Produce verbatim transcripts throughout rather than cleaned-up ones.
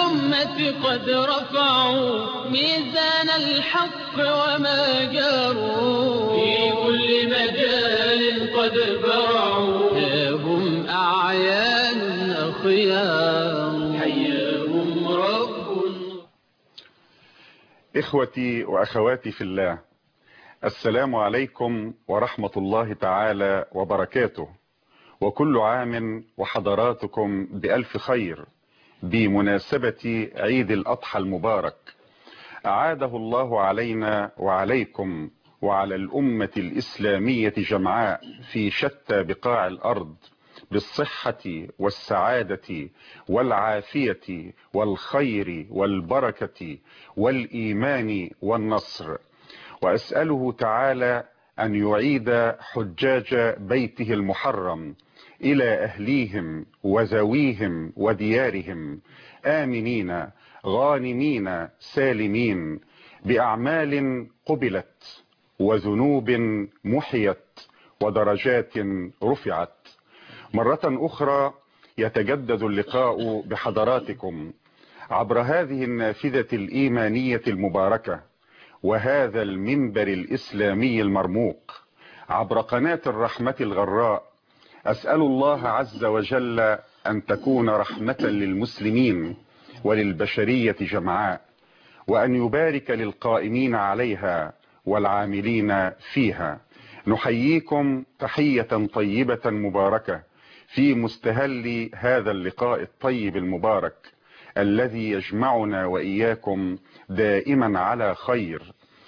الأمة قد رفعوا ميزان الحق وما جاروا في كل مجال قد برعوا هم أعيان أخيار حياهم رب. إخوتي وأخواتي في الله، السلام عليكم ورحمة الله تعالى وبركاته، وكل عام وحضراتكم بألف خير بمناسبة عيد الأضحى المبارك. أعاده الله علينا وعليكم وعلى الأمة الإسلامية جمعاء في شتى بقاع الأرض بالصحة والسعادة والعافية والخير والبركة والإيمان والنصر، وأسأله تعالى أن يعيد حجاج بيته المحرم إلى أهليهم وذويهم وديارهم آمنين غانمين سالمين بأعمال قبلت وذنوب محيت ودرجات رفعت. مرة أخرى يتجدد اللقاء بحضراتكم عبر هذه النافذة الإيمانية المباركة وهذا المنبر الإسلامي المرموق عبر قناة الرحمة الغراء. أسأل الله عز وجل أن تكون رحمة للمسلمين وللبشرية جمعاء، وأن يبارك للقائمين عليها والعاملين فيها. نحييكم تحية طيبة مباركة في مستهل هذا اللقاء الطيب المبارك الذي يجمعنا وإياكم دائما على خير،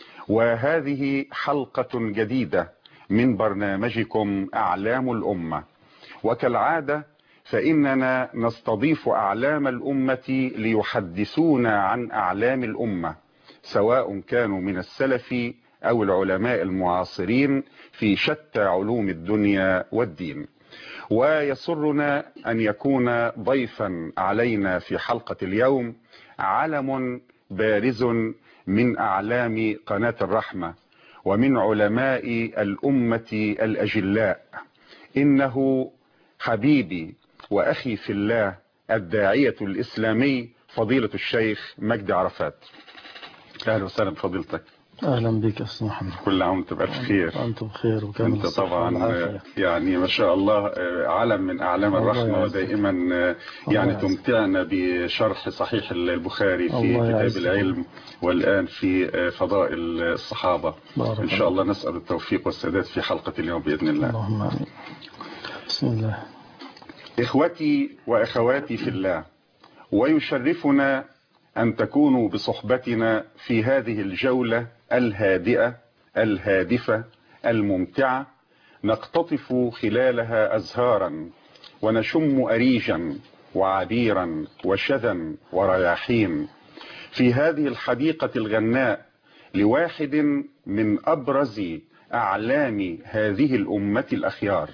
وهذه حلقة جديدة من برنامجكم أعلام الأمة. وكالعادة فإننا نستضيف أعلام الأمة ليحدثونا عن أعلام الأمة، سواء كانوا من السلف أو العلماء المعاصرين في شتى علوم الدنيا والدين. ويسرنا أن يكون ضيفا علينا في حلقة اليوم علم بارز من أعلام قناة الرحمة ومن علماء الأمة الأجلاء. إنه حبيبي وأخي في الله الداعية الإسلامي فضيلة الشيخ مجدي عرفات. أهلا وسهلا بفضيلتك. اهلا بك يا استاذ محمد. كل عام وانت بألف خير. وانتم بخير وكامل انت الصحة طبعا والعافية. يعني ما شاء الله علم من اعلام الرحمه، ودائما يعني تمتعنا بشرح صحيح البخاري في كتاب العلم والان في فضائل الصحابه. ان شاء الله نسال التوفيق والسداد في حلقه اليوم باذن الله. اللهم امين. بسم الله. اخوتي واخواتي في الله، ويشرفنا أن تكونوا بصحبتنا في هذه الجولة الهادئة الهادفة الممتعة، نقتطف خلالها أزهارا ونشم أريجا وعبيرا وشذا ورياحين في هذه الحديقة الغناء لواحد من أبرز أعلام هذه الأمة الأخيار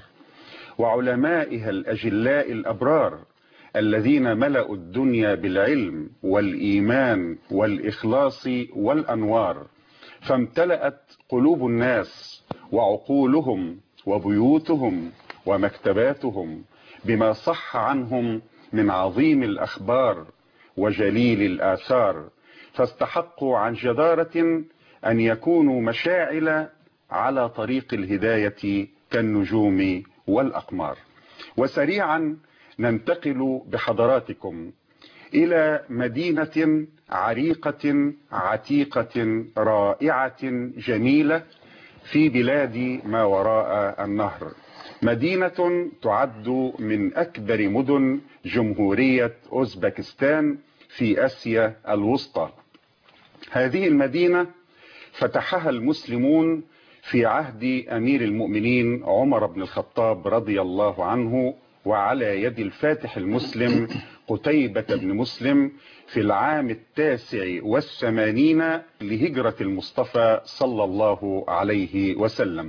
وعلمائها الأجلاء الأبرار الذين ملأوا الدنيا بالعلم والإيمان والإخلاص والأنوار، فامتلأت قلوب الناس وعقولهم وبيوتهم ومكتباتهم بما صح عنهم من عظيم الأخبار وجليل الآثار، فاستحقوا عن جدارة أن يكونوا مشاعل على طريق الهداية كالنجوم والأقمار. وسريعا ننتقل بحضراتكم إلى مدينة عريقة عتيقة رائعة جميلة في بلاد ما وراء النهر، مدينة تعد من أكبر مدن جمهورية أوزبكستان في آسيا الوسطى. هذه المدينة فتحها المسلمون في عهد أمير المؤمنين عمر بن الخطاب رضي الله عنه، وعلى يد الفاتح المسلم قتيبة بن مسلم في العام التاسع والثمانين لهجرة المصطفى صلى الله عليه وسلم.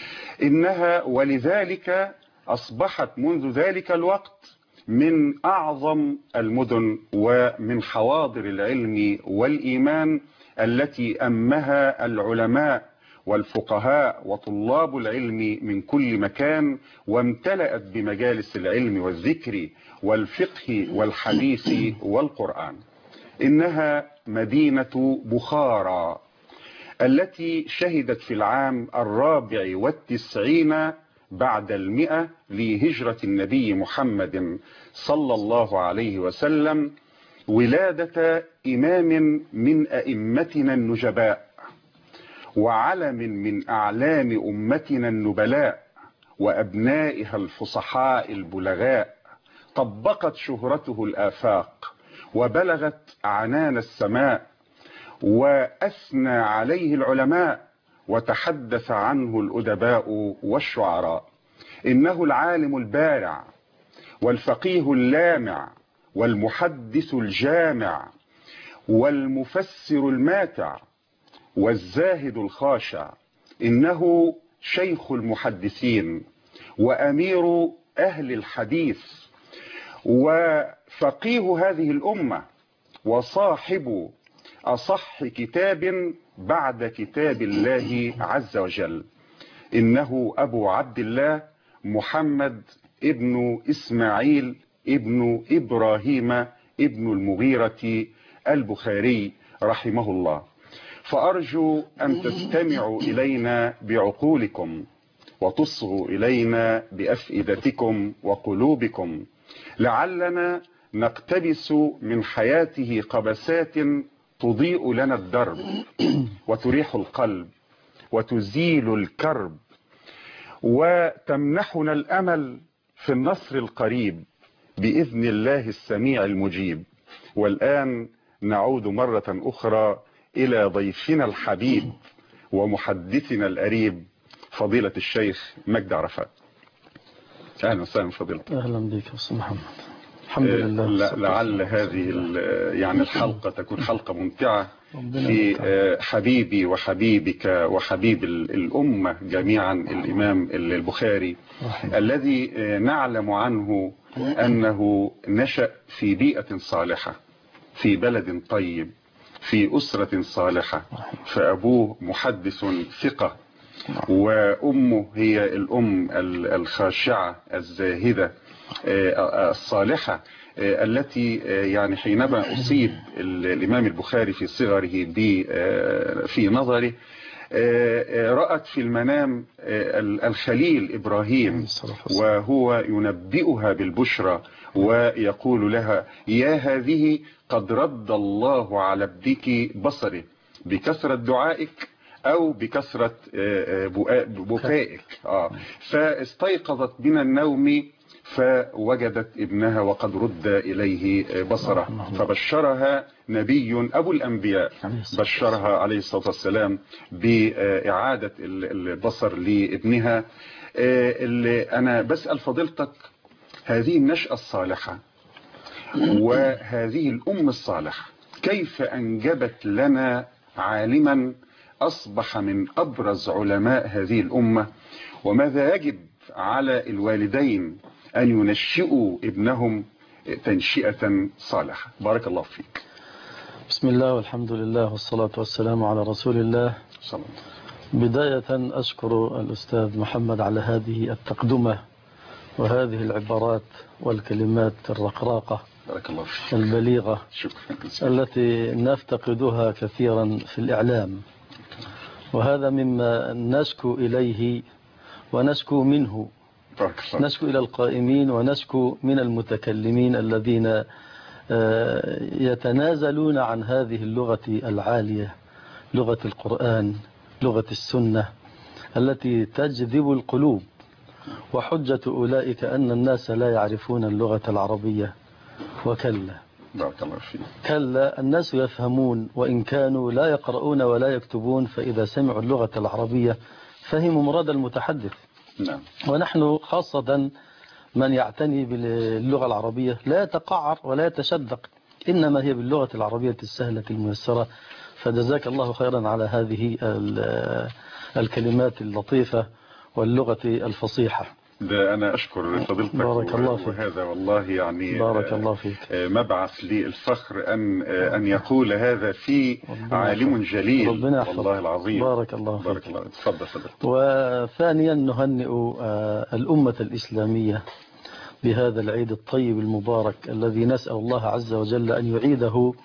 إنها ولذلك أصبحت منذ ذلك الوقت من أعظم المدن ومن حواضر العلم والإيمان التي أمها العلماء والفقهاء وطلاب العلم من كل مكان، وامتلأت بمجالس العلم والذكر والفقه والحديث والقرآن. إنها مدينة بخارى التي شهدت في العام الرابع والتسعين بعد المئة لهجرة النبي محمد صلى الله عليه وسلم ولادة إمام من أئمتنا النجباء وعلم من أعلام أمتنا النبلاء وأبنائها الفصحاء البلغاء، طبقت شهرته الآفاق وبلغت عنان السماء، وأثنى عليه العلماء وتحدث عنه الأدباء والشعراء. إنه العالم البارع والفقيه اللامع والمحدث الجامع والمفسر الماتع والزاهد الخاشع. إنه شيخ المحدثين وأمير أهل الحديث وفقيه هذه الأمة وصاحب أصح كتاب بعد كتاب الله عز وجل. إنه أبو عبد الله محمد ابن إسماعيل ابن إبراهيم ابن المغيرة البخاري رحمه الله. فأرجو أن تستمعوا إلينا بعقولكم وتصغوا إلينا بأفئدتكم وقلوبكم، لعلنا نقتبس من حياته قبسات تضيء لنا الدرب وتريح القلب وتزيل الكرب وتمنحنا الأمل في النصر القريب بإذن الله السميع المجيب. والآن نعود مرة أخرى إلى ضيفنا الحبيب ومحدثنا القريب فضيلة الشيخ مجدي عرفات. أهلا وسهلا فضيلتك. أهلا بك أستاذ محمد. الحمد لله. لعل هذه يعني الحلقة تكون حلقة ممتعة في حبيبي وحبيبك وحبيب الأمة جميعا الإمام البخاري الذي نعلم عنه أنه نشأ في بيئة صالحة في بلد طيب في أسرة صالحة، فأبوه محدث ثقة وأمه هي الأم الخاشعة الزاهدة الصالحة التي يعني حينما أصيب الإمام البخاري في صغره في نظره رأت في المنام الخليل إبراهيم وهو ينبئها بالبشرى ويقول لها: يا هذه قد رد الله على ابنك بصره بكثرة دعائك أو بكثرة بكائك. آه. فاستيقظت من النوم فوجدت ابنها وقد رد إليه بصره، فبشرها نبي أبو الأنبياء، بشرها عليه الصلاة والسلام بإعادة البصر لابنها. اللي أنا بسأل فضيلتك، هذه النشأة الصالحة وهذه الأم الصالحة كيف أنجبت لنا عالما أصبح من أبرز علماء هذه الأمة، وماذا يجب على الوالدين أن ينشئوا ابنهم تنشئة صالحة؟ بارك الله فيك. بسم الله والحمد لله والصلاة والسلام على رسول الله. صلى الله. بداية أشكر الأستاذ محمد على هذه التقدمة وهذه العبارات والكلمات الرقراقة بارك الله فيك. البليغة شكرا. التي نفتقدها كثيرا في الإعلام، وهذا مما نشكو إليه ونشكو منه. نشكو إلى القائمين ونشكو من المتكلمين الذين يتنازلون عن هذه اللغة العالية، لغة القرآن، لغة السنة التي تجذب القلوب. وحجة أولئك أن الناس لا يعرفون اللغة العربية، وكلا بارك الله فيك. كلا، الناس يفهمون وإن كانوا لا يقرؤون ولا يكتبون، فإذا سمعوا اللغة العربية فهموا مراد المتحدث. نعم. ونحن خاصة من يعتني باللغة العربية لا يتقعر ولا يتشدق، إنما هي باللغة العربية السهلة الميسرة. فجزاك الله خيرا على هذه الكلمات اللطيفة واللغة الفصيحة. ده أنا أشكر فضيلتك. بارك الله فيك. وهذا والله يعني بارك الله فيك. مبعث للفخر أن أن يقول هذا في عالم جليل. ربنا والله العظيم. بارك الله فيك. بارك الله. تفضل فضيلتك. وثانيا نهنئ الأمة الإسلامية بهذا العيد الطيب المبارك الذي نسأل الله عز وجل أن يعيده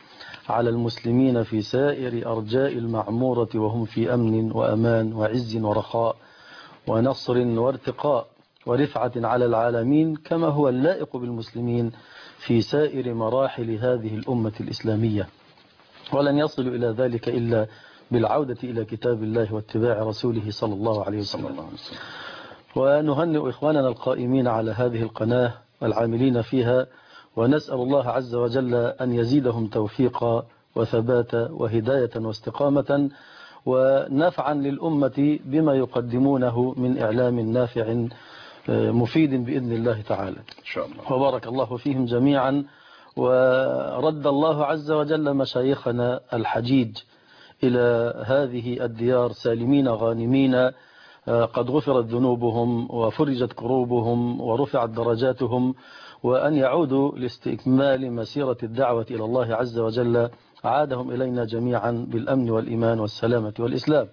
على المسلمين في سائر أرجاء المعمورة وهم في أمن وأمان وعز ورخاء ونصر وارتقاء ورفعة على العالمين، كما هو اللائق بالمسلمين في سائر مراحل هذه الأمة الإسلامية. ولن يصلوا إلى ذلك إلا بالعودة إلى كتاب الله واتباع رسوله صلى الله عليه وسلم. ونهنئ إخواننا القائمين على هذه القناة والعاملين فيها، ونسأل الله عز وجل أن يزيدهم توفيقا وثباتا وهداية واستقامة ونفعا للأمة بما يقدمونه من إعلام نافع مفيد بإذن الله تعالى إن شاء الله. وبارك الله فيهم جميعا، ورد الله عز وجل مشايخنا الحجيج إلى هذه الديار سالمين غانمين، قد غفرت ذنوبهم وفرجت كروبهم ورفعت درجاتهم، وأن يعودوا لاستكمال مسيرة الدعوة إلى الله عز وجل، عادهم إلينا جميعا بالأمن والإيمان والسلامة والإسلام.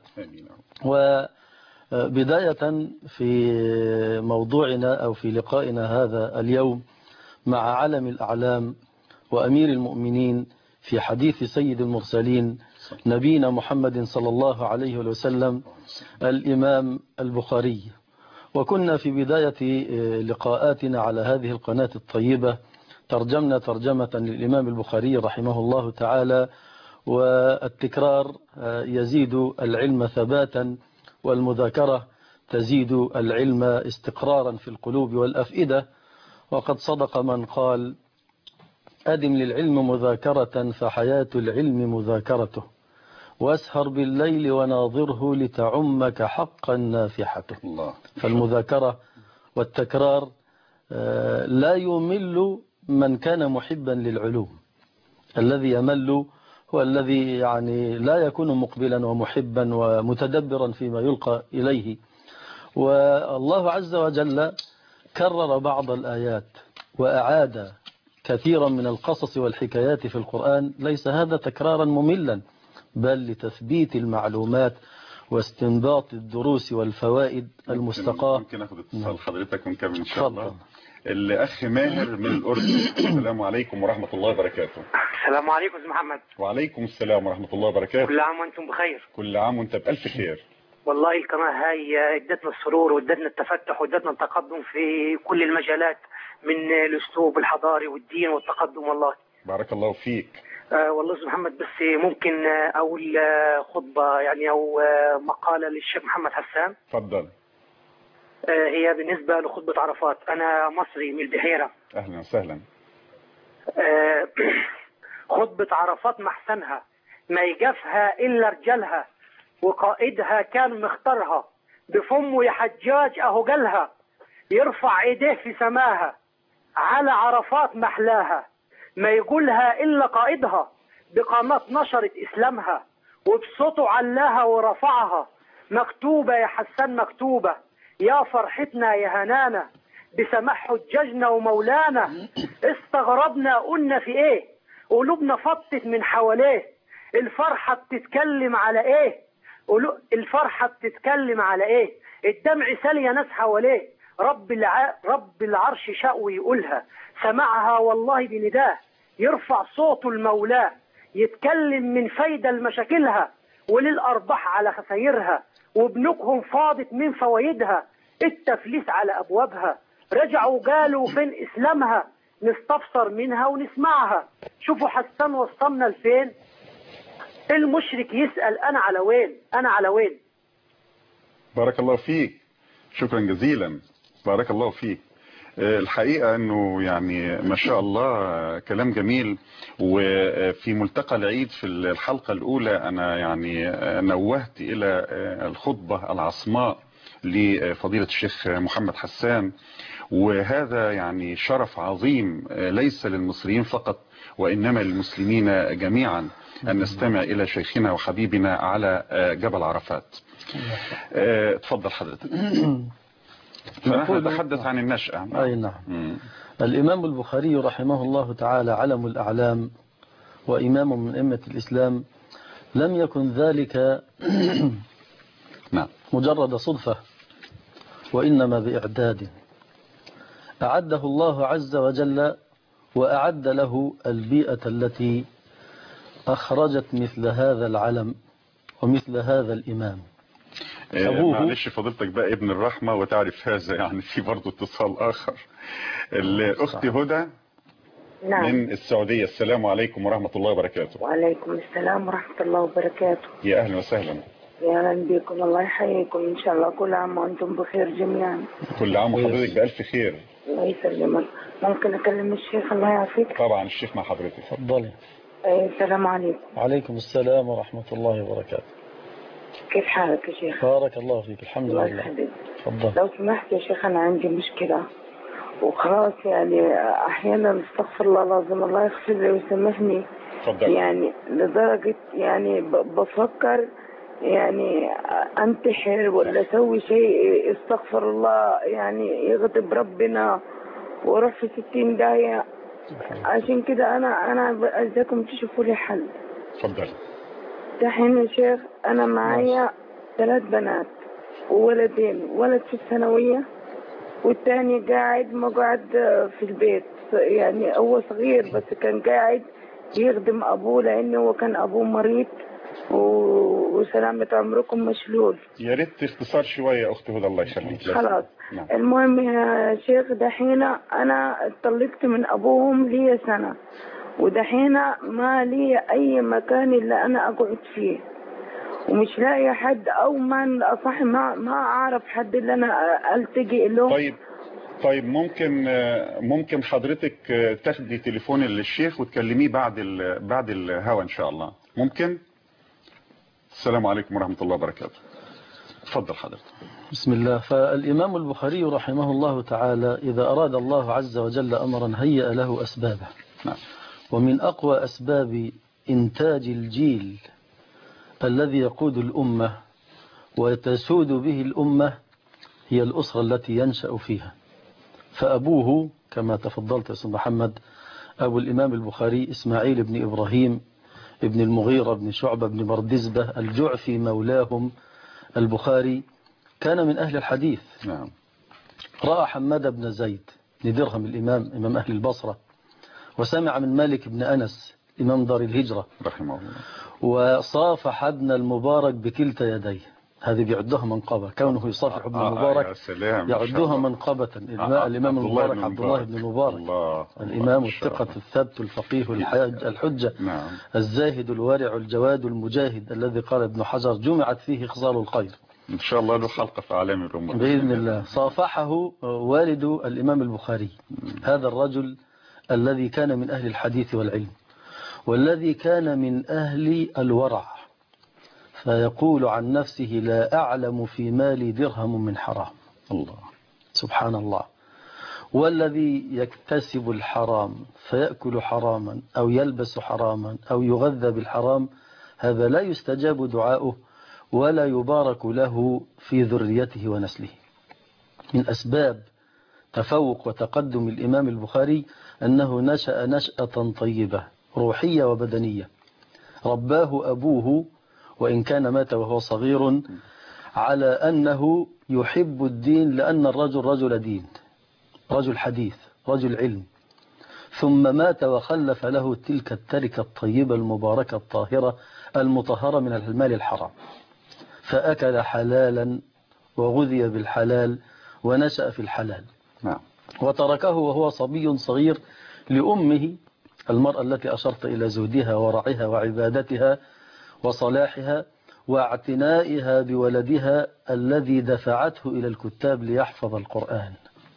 وبداية في موضوعنا أو في لقائنا هذا اليوم مع علم الأعلام وأمير المؤمنين في حديث سيد المرسلين نبينا محمد صلى الله عليه وسلم الإمام البخاري. وكنا في بداية لقاءاتنا على هذه القناة الطيبة ترجمنا ترجمة للإمام البخاري رحمه الله تعالى، والتكرار يزيد العلم ثباتا والمذاكرة تزيد العلم استقرارا في القلوب والأفئدة. وقد صدق من قال: أدم للعلم مذاكرة فحياة العلم مذاكرته، واسهر بالليل وناظره لتعمك حقا نافحته. الله. فالمذاكرة والتكرار لا يمل من كان محبا للعلوم. الذي يمل هو الذي يعني لا يكون مقبلا ومحبا ومتدبرا فيما يلقى إليه. والله عز وجل كرر بعض الآيات وأعاد كثيرا من القصص والحكايات في القرآن، ليس هذا تكرارا مملا، بل لتثبيت المعلومات واستنباط الدروس والفوائد المستقاة. ممكن أخذ اتصال حضرتك ونكمل إن شاء الله. الأخ ماهر من الأردن. السلام عليكم ورحمة الله وبركاته. السلام عليكم أستاذ محمد. وعليكم السلام ورحمة الله وبركاته. كل عام وأنتم بخير. كل عام وأنت بألف خير. والله القناة هاي ادتنا السرور وادتنا التفتح وادتنا التقدم في كل المجالات، من الأسلوب الحضاري والدين والتقدم. والله بارك الله فيك. آه والله أستاذ محمد، بس ممكن أقول خطبة يعني أو مقالة للشيخ محمد حسان. تفضل. آه هي بالنسبة لخطبة عرفات. أنا مصري من البحيرة. أهلا وسهلا. آه خطبة عرفات محسنها ما يقفها إلا رجالها، وقائدها كان مختارها بفمه يا حجاج أهو جالها، يرفع ايديه في سماها على عرفات محلاها، ما يقولها إلا قائدها بقامات نشرت إسلامها، وبصوته علاها ورفعها، مكتوبة يا حسان مكتوبة يا فرحتنا يا هنانا بسماح حجاجنا ومولانا. استغربنا قلنا في ايه، قلوبنا فطت من حواليه، الفرحة بتتكلم على ايه، الفرحة بتتكلم على ايه، الدمع سال يا ناس حواليه، رب الع... رب العرش شاء ويقولها، سمعها والله بنداه، يرفع صوته المولاه، يتكلم من فايدة لمشاكلها وللأرباح على خسايرها، وبنوكهم فاضت من فوايدها، التفليس على أبوابها، رجعوا قالوا فين إسلامها، نستفسر منها ونسمعها. شوفوا حسان وصلنا لفين، المشرك يسأل أنا على وين، أنا على وين. بارك الله فيك، شكرا جزيلا، بارك الله فيك. الحقيقة أنه يعني ما شاء الله كلام جميل. وفي ملتقى العيد في الحلقة الأولى أنا يعني نوهت إلى الخطبة العصماء لفضيلة الشيخ محمد حسان، وهذا يعني شرف عظيم ليس للمصريين فقط وإنما للمسلمين جميعا أن نستمع إلى شيخنا وحبيبنا على جبل عرفات. تفضل حضرتك. فنحن نتحدث عن النشأة. أي نعم. مم. الإمام البخاري رحمه الله تعالى علم الأعلام وإمام من أئمة الإسلام، لم يكن ذلك نعم مجرد صدفة، وإنما بإعداد أعده الله عز وجل، وأعد له البيئة التي أخرجت مثل هذا العلم ومثل هذا الإمام. أبوه معلش فضلتك بقى ابن الرحمة وتعرف هذا، يعني في برضه اتصال آخر. الأخت هدى نعم. من السعودية. السلام عليكم ورحمة الله وبركاته. وعليكم السلام ورحمة الله وبركاته. يا أهلا وسهلا. يا أهلا بكم، الله يحييكم إن شاء الله. كل عام وأنتم بخير جميعا. كل عام وحضرتك بألف خير. الله يسلمك. ممكن أكلم الشيخ الله يعافيك؟ طبعا الشيخ مع حضرتك. تفضلي. السلام عليكم. وعليكم السلام ورحمة الله وبركاته. كيف حالك يا شيخ؟ بارك الله فيك. الحمد الله لله. يخليك. تفضل. لو سمحت يا شيخ أنا عندي مشكلة وخلاص، يعني أحيانا استغفر الله العظيم الله يغفر لي ويسامحني. تفضل. يعني لدرجة يعني بفكر يعني انتحر ولا اسوي شيء استغفر الله يعني يغضب ربنا واروح في ستين داهية. عشان كده انا انا عايزاكم تشوفوا لي حل. اتفضل. دحين يا شيخ انا معايا ثلاث بنات وولدين، ولد في الثانوية والتاني قاعد مقعد في البيت، يعني هو صغير بس كان قاعد يخدم ابوه لانه هو كان ابوه مريض وسلامة عمركم مشلول. يا ريت اختصار شوية يا أخت هدى الله يخليك. خلاص. نعم. المهم يا شيخ دحين أنا اتطلقت من أبوهم لي سنة، ودحين ما لي أي مكان إلا أنا أقعد فيه ومش لاقي حد، أو ما أصح ما ما أعرف حد اللي أنا ألتجئ له. طيب طيب ممكن ممكن حضرتك تاخدي تليفون للشيخ وتكلميه بعد ال... بعد الهوا إن شاء الله. ممكن؟ السلام عليكم ورحمة الله وبركاته. تفضل حضرتك. بسم الله. فالإمام البخاري رحمه الله تعالى إذا أراد الله عز وجل أمرا هيأ له أسبابه. نعم. ومن أقوى أسباب إنتاج الجيل الذي يقود الأمة وتسود به الأمة هي الأسرة التي ينشأ فيها. فأبوه كما تفضلت يا أستاذ محمد أبو الإمام البخاري إسماعيل بن إبراهيم ابن المغيرة بن شعبة بن بردزبة الجعفي مولاهم البخاري كان من أهل الحديث. نعم. رأى حماد بن زيد بن درهم الإمام إمام أهل البصرة، وسمع من مالك بن أنس إمام دار الهجرة رحمه الله، وصافح ابن المبارك بكلتا يديه. هذه بيعدها منقبة، كونه يصافح ابن المبارك يعدها منقبة. الإمام المبارك عبد الله بن المبارك الإمام الثقة الثبت الفقيه الحجة نعم. الزاهد الوارع الجواد المجاهد الذي قال ابن حجر جمعت فيه خصال الخير. إن شاء الله له حلقة في أعلام الأمة بإذن الله. صافحه والد الإمام البخاري، هذا الرجل الذي كان من أهل الحديث والعلم والذي كان من أهل الورع، فيقول عن نفسه لا أعلم في مالي درهم من حرام. الله سبحان الله. والذي يكتسب الحرام فيأكل حراما أو يلبس حراما أو يغذى بالحرام هذا لا يستجاب دعاؤه ولا يبارك له في ذريته ونسله. من أسباب تفوق وتقدم الإمام البخاري أنه نشأ نشأة طيبة روحية وبدنية. رباه أبوه وإن كان مات وهو صغير على أنه يحب الدين، لأن الرجل رجل دين، رجل حديث، رجل علم، ثم مات وخلف له تلك التركة الطيبة المباركة الطاهرة المطهرة من المال الحرام، فأكل حلالا وغذي بالحلال ونشأ في الحلال. نعم. وتركه وهو صبي صغير لأمه المرأة التي أشرت إلى زهدها ورعها وعبادتها وصلاحها واعتنائها بولدها الذي دفعته إلى الكتاب ليحفظ القرآن.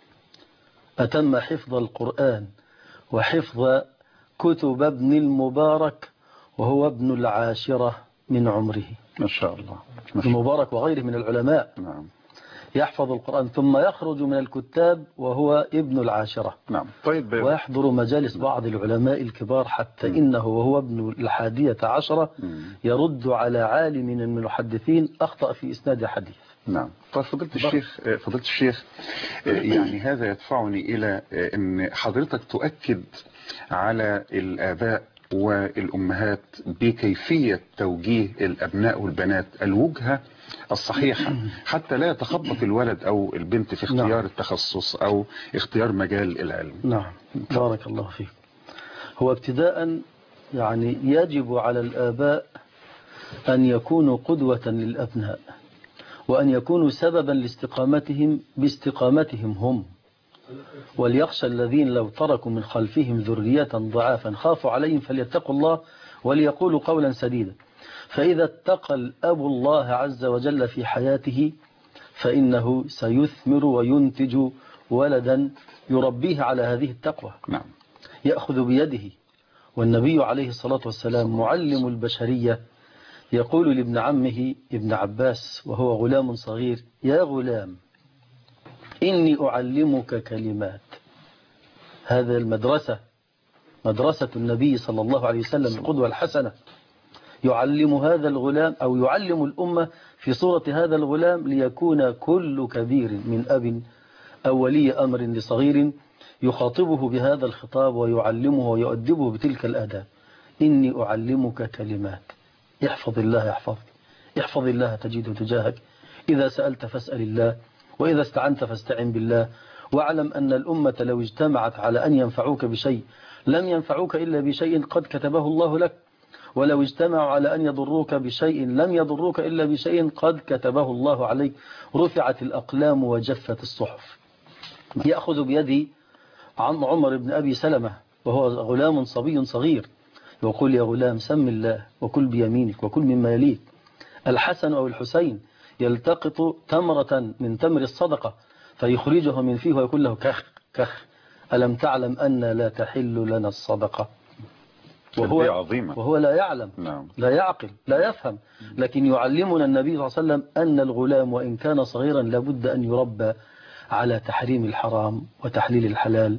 أتم حفظ القرآن وحفظ كتب ابن المبارك وهو ابن العاشرة من عمره. ما شاء الله. المبارك وغيره من العلماء. نعم. يحفظ القرآن ثم يخرج من الكتاب وهو ابن العاشرة. نعم. طيب. ويحضر مجالس بعض العلماء الكبار حتى م. إنه وهو ابن الحادية عشرة م. يرد على عالم من المحدثين أخطأ في إسناد حديث. نعم. طيب فضلت الشيخ فضلت الشيخ يعني هذا يدفعني إلى أن حضرتك تؤكد على الآباء والأمهات بكيفية توجيه الأبناء والبنات الوجهة الصحيحة حتى لا يتخبط الولد أو البنت في اختيار نعم. التخصص أو اختيار مجال العلم. نعم. بارك الله فيك. هو ابتداء يعني يجب على الآباء أن يكونوا قدوة للأبناء، وأن يكونوا سببا لاستقامتهم باستقامتهم هم. وليخشى الذين لو تركوا من خلفهم ذرية ضعافا خافوا عليهم فليتقوا الله وليقولوا قولا سديدا. فإذا اتقى الأب الله عز وجل في حياته فإنه سيثمر وينتج ولدا يربيه على هذه التقوى. نعم. يأخذ بيده. والنبي عليه الصلاة والسلام معلم البشرية يقول لابن عمه ابن عباس وهو غلام صغير: يا غلام إني أعلمك كلمات. هذا المدرسة مدرسة النبي صلى الله عليه وسلم القدوة الحسنة، يعلم هذا الغلام أو يعلم الأمة في صورة هذا الغلام ليكون كل كبير من أب أو ولي أمر لصغير يخاطبه بهذا الخطاب ويعلمه ويؤدبه بتلك الآداب. إني أعلمك كلمات، احفظ الله يحفظك، احفظ الله تجده تجاهك، إذا سألت فاسأل الله، وإذا استعنت فاستعن بالله، واعلم أن الأمة لو اجتمعت على أن ينفعوك بشيء لم ينفعوك إلا بشيء قد كتبه الله لك، ولو اجتمعوا على أن يضروك بشيء لم يضروك إلا بشيء قد كتبه الله عليك. رفعت الأقلام وجفت الصحف. يأخذ بيدي عم عمر بن أبي سلمة وهو غلام صبي صغير يقول: يا غلام سم الله وكل بيمينك وكل مما يليك. الحسن أو الحسين يلتقط تمرة من تمر الصدقة فيخرجها من فيه ويقول له: كخ كخ ألم تعلم أن لا تحل لنا الصدقة؟ وهو, عظيمة. وهو لا يعلم. نعم. لا يعقل لا يفهم، لكن يعلمنا النبي صلى الله عليه وسلم أن الغلام وإن كان صغيرا لابد أن يربى على تحريم الحرام وتحليل الحلال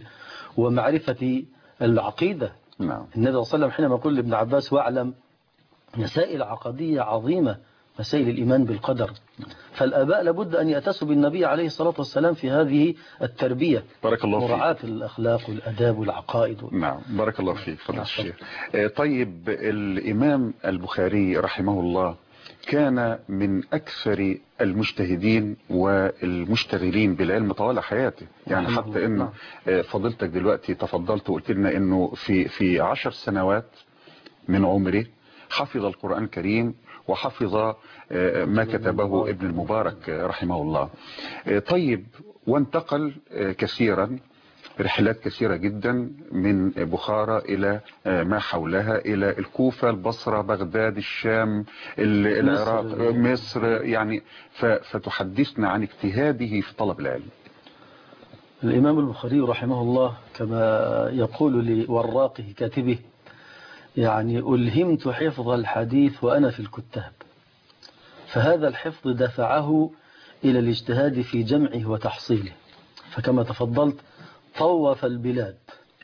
ومعرفة العقيدة. نعم. النبي صلى الله عليه وسلم حينما يقول لابن عباس: واعلم، مسائل عقدية عظيمة، مسائل الإيمان بالقدر. فالآباء لابد أن يأتسوا بالنبي عليه الصلاة والسلام في هذه التربية. بارك الله فيك. مراعاة الأخلاق والأداب والعقائد. نعم. بارك الله فيك فضيلة الشيخ. طيب، الإمام البخاري رحمه الله كان من أكثر المجتهدين والمشتغلين بالعلم طوال حياته، يعني حتى إنه فضلتك دلوقتي تفضلت وقلت لنا إنه في في عشر سنوات من عمره حفظ القرآن الكريم وحفظ ما كتبه ابن المبارك رحمه الله. طيب، وانتقل كثيرا رحلات كثيرة جدا من بخارى إلى ما حولها، إلى الكوفة، البصرة، بغداد، الشام، العراق، مصر, مصر يعني فتحدثنا عن اجتهاده في طلب العلم. الإمام البخاري رحمه الله كما يقول لوراقه كاتبه: يعني ألهمت حفظ الحديث وأنا في الكتاب. فهذا الحفظ دفعه إلى الاجتهاد في جمعه وتحصيله. فكما تفضلت طوف البلاد: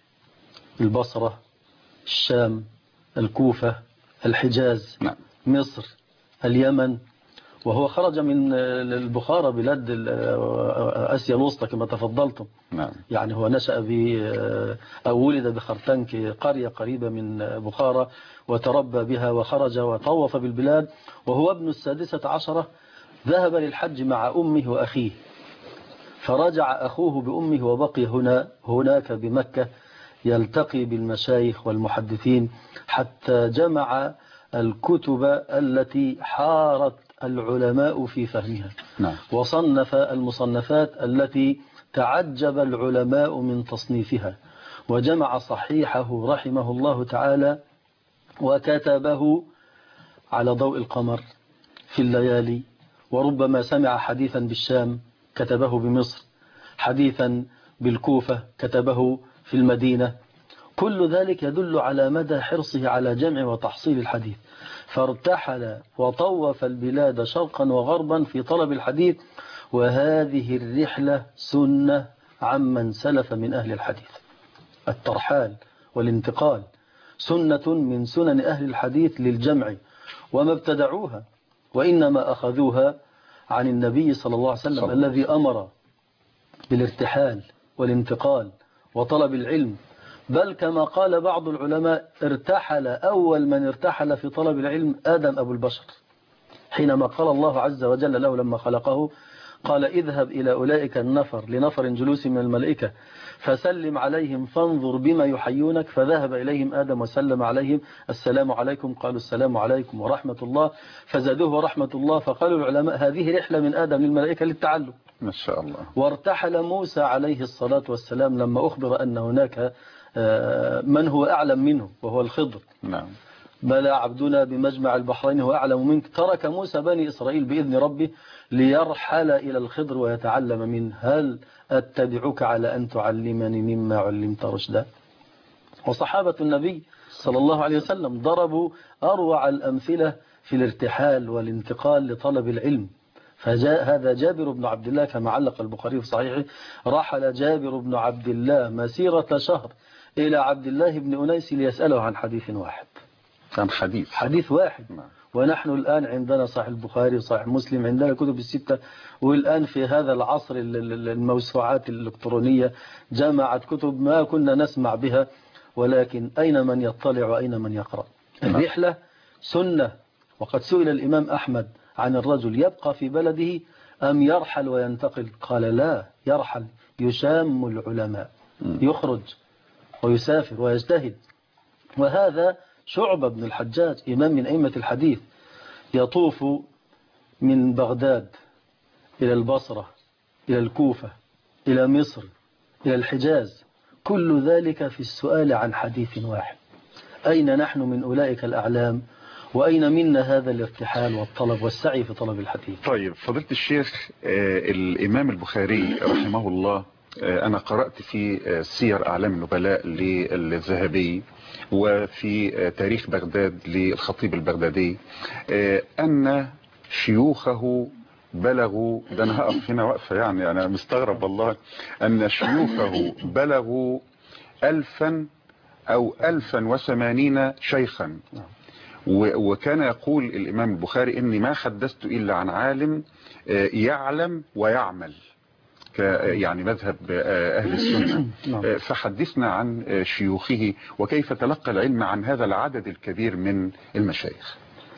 البصرة، الشام، الكوفة، الحجاز، نعم. مصر، اليمن. وهو خرج من البخارى بلاد آسيا الوسطى كما تفضلتم. نعم. يعني هو نشأ ب أو ولد بخرتنك، قرية قريبة من بخارى، وتربى بها وخرج وطوف بالبلاد. وهو ابن السادسة عشرة ذهب للحج مع أمه وأخيه، فرجع أخوه بأمه وبقي هنا هناك بمكة يلتقي بالمشايخ والمحدثين حتى جمع الكتب التي حارت العلماء في فهمها. نعم. وصنف المصنفات التي تعجب العلماء من تصنيفها، وجمع صحيحه رحمه الله تعالى وكتبه على ضوء القمر في الليالي. وربما سمع حديثا بالشام كتبه بمصر، حديثا بالكوفة كتبه في المدينة. كل ذلك يدل على مدى حرصه على جمع وتحصيل الحديث. فارتحل وطوف البلاد شرقا وغربا في طلب الحديث، وهذه الرحلة سنة عمن سلف من أهل الحديث. الترحال والانتقال سنة من سنن أهل الحديث للجمع، وما ابتدعوها وإنما أخذوها عن النبي صلى الله عليه وسلم الذي أمر بالارتحال والانتقال وطلب العلم. بل كما قال بعض العلماء: ارتحل أول من ارتحل في طلب العلم آدم أبو البشر، حينما قال الله عز وجل له لما خلقه: قال اذهب إلى أولئك النفر لنفر جلوس من الملائكة فسلم عليهم فانظر بما يحيونك. فذهب إليهم آدم وسلم عليهم السلام عليكم، قالوا السلام عليكم ورحمة الله، فزادوه ورحمة الله. فقالوا العلماء هذه رحلة من آدم للملائكة للتعلم. ما شاء الله. وارتحل موسى عليه الصلاة والسلام لما أخبر أن هناك من هو أعلم منه وهو الخضر. نعم. بلى عبدنا بمجمع البحرين هو أعلم منك. ترك موسى بني إسرائيل بإذن ربه ليرحل إلى الخضر ويتعلم منه. هل أتبعك على أن تعلمني مما علمت رشدا؟ وصحابة النبي صلى الله عليه وسلم ضربوا أروع الأمثلة في الارتحال والانتقال لطلب العلم. فجاء هذا جابر بن عبد الله كما علق البخاري في صحيحه: رحل جابر بن عبد الله مسيرة شهر إلى عبد الله بن أنيس ليسأله عن حديث واحد. كان حديث حديث واحد. نعم. ونحن الآن عندنا صحيح البخاري وصحيح مسلم، عندنا كتب الستة، والآن في هذا العصر الموسوعات الإلكترونية جمعت كتب ما كنا نسمع بها، ولكن أين من يطلع وأين من يقرأ؟ الرحلة سنة. وقد سئل الإمام أحمد عن الرجل يبقى في بلده أم يرحل وينتقل؟ قال لا، يرحل، يشام العلماء، يخرج ويسافر ويجتهد. وهذا شعبة بن الحجاج إمام من أئمة الحديث يطوف من بغداد إلى البصرة إلى الكوفة إلى مصر إلى الحجاز، كل ذلك في السؤال عن حديث واحد. أين نحن من أولئك الأعلام؟ وأين منا هذا الارتحال والطلب والسعي في طلب الحديث؟ طيب فضيلة الشيخ، آه الإمام البخاري رحمه الله، آه أنا قرأت في آه سير أعلام النبلاء للذهبي وفي آه تاريخ بغداد للخطيب البغدادي آه أن شيوخه بلغوا، ده أنا هقف هنا وقفة، يعني أنا مستغرب والله، أن شيوخه بلغوا ألفا أو ألفا وثمانين شيخا. وكان يقول الإمام البخاري إني ما حدثت إلا عن عالم يعلم ويعمل، يعني مذهب أهل السنة. فحدثنا عن شيوخه وكيف تلقى العلم عن هذا العدد الكبير من المشايخ.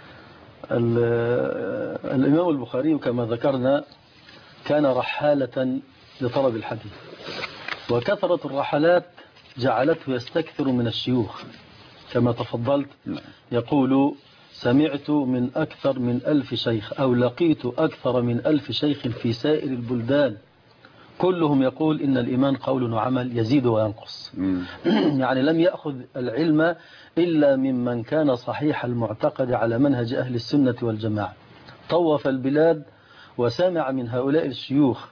الإمام البخاري كما ذكرنا كان رحالة لطلب الحديث، وكثرة الرحلات جعلته يستكثر من الشيوخ كما تفضلت. يقول سمعت من أكثر من ألف شيخ أو لقيت أكثر من ألف شيخ في سائر البلدان، كلهم يقول إن الإيمان قول وعمل يزيد وينقص. يعني لم يأخذ العلم إلا ممن كان صحيح المعتقد على منهج أهل السنة والجماعة. طوف البلاد وسمع من هؤلاء الشيوخ.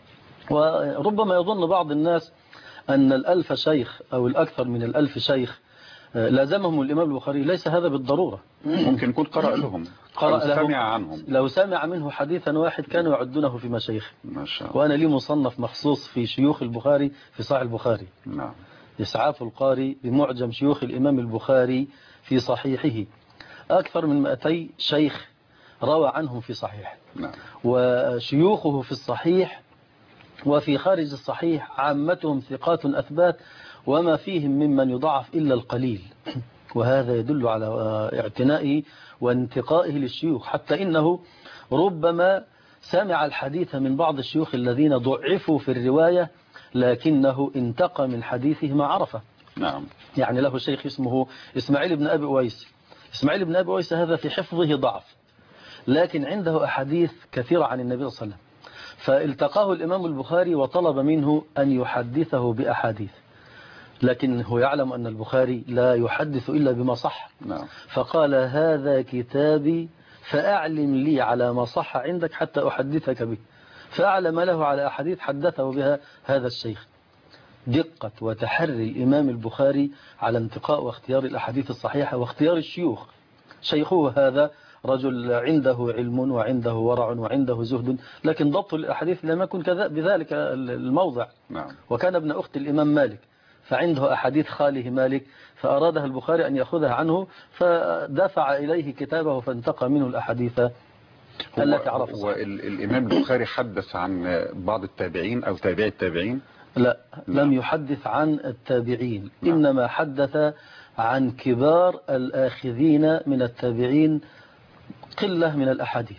وربما يظن بعض الناس أن الألف شيخ أو الأكثر من الألف شيخ لازمهم الإمام البخاري، ليس هذا بالضرورة. ممكن يكون قرأ لهم، قرأ لهم سمع عنهم. لو سمع منه حديثا واحد كانوا يعدونه في مشايخ. ما شاء الله. وأنا لي مصنف مخصوص في شيوخ البخاري في صحيح البخاري. نعم. إسعاف القاري بمعجم شيوخ الإمام البخاري في صحيحه، أكثر من مئتي شيخ روى عنهم في صحيح. نعم. وشيوخه في الصحيح وفي خارج الصحيح عامتهم ثقات أثبات، وما فيهم ممن يضعف إلا القليل. وهذا يدل على اعتنائه وانتقائه للشيوخ، حتى إنه ربما سمع الحديث من بعض الشيوخ الذين ضعفوا في الرواية لكنه انتقى من حديثه ما عرفه. نعم. يعني له شيخ اسمه إسماعيل بن أبي أويس. إسماعيل بن أبي أويس هذا في حفظه ضعف، لكن عنده أحاديث كثيرة عن النبي صلى الله عليه وسلم، فالتقاه الإمام البخاري وطلب منه أن يحدثه بأحاديث، لكن هو يعلم أن البخاري لا يحدث إلا بما صح. نعم. فقال هذا كتابي فأعلم لي على ما صح عندك حتى أحدثك به، فأعلم له على أحاديث حدثه بها هذا الشيخ. دقة وتحري الإمام البخاري على انتقاء واختيار الأحاديث الصحيحة واختيار الشيوخ. شيخه هذا رجل عنده علم وعنده ورع وعنده زهد، لكن ضبط الأحاديث لم يكن بذلك الموضع. نعم. وكان ابن أخت الإمام مالك، فعنده أحاديث خاله مالك، فأرادها البخاري أن يأخذها عنه، فدفع إليه كتابه فانتقى منه الأحاديث التي عرفها. والإمام البخاري حدث عن بعض التابعين أو تابع التابعين؟ لا، لم يحدث عن التابعين. نعم. إنما حدث عن كبار الآخذين من التابعين قلة من الأحاديث.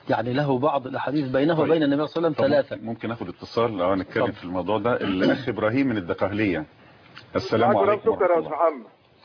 يعني له بعض الأحاديث بينه طيب. وبين النبي صلى الله عليه وسلم ثلاثة. ممكن ناخد اتصال لو هنتكلم طب. في الموضوع ده. الأخ إبراهيم من الدقهلية. السلام عليكم ورحمة الله. محمد.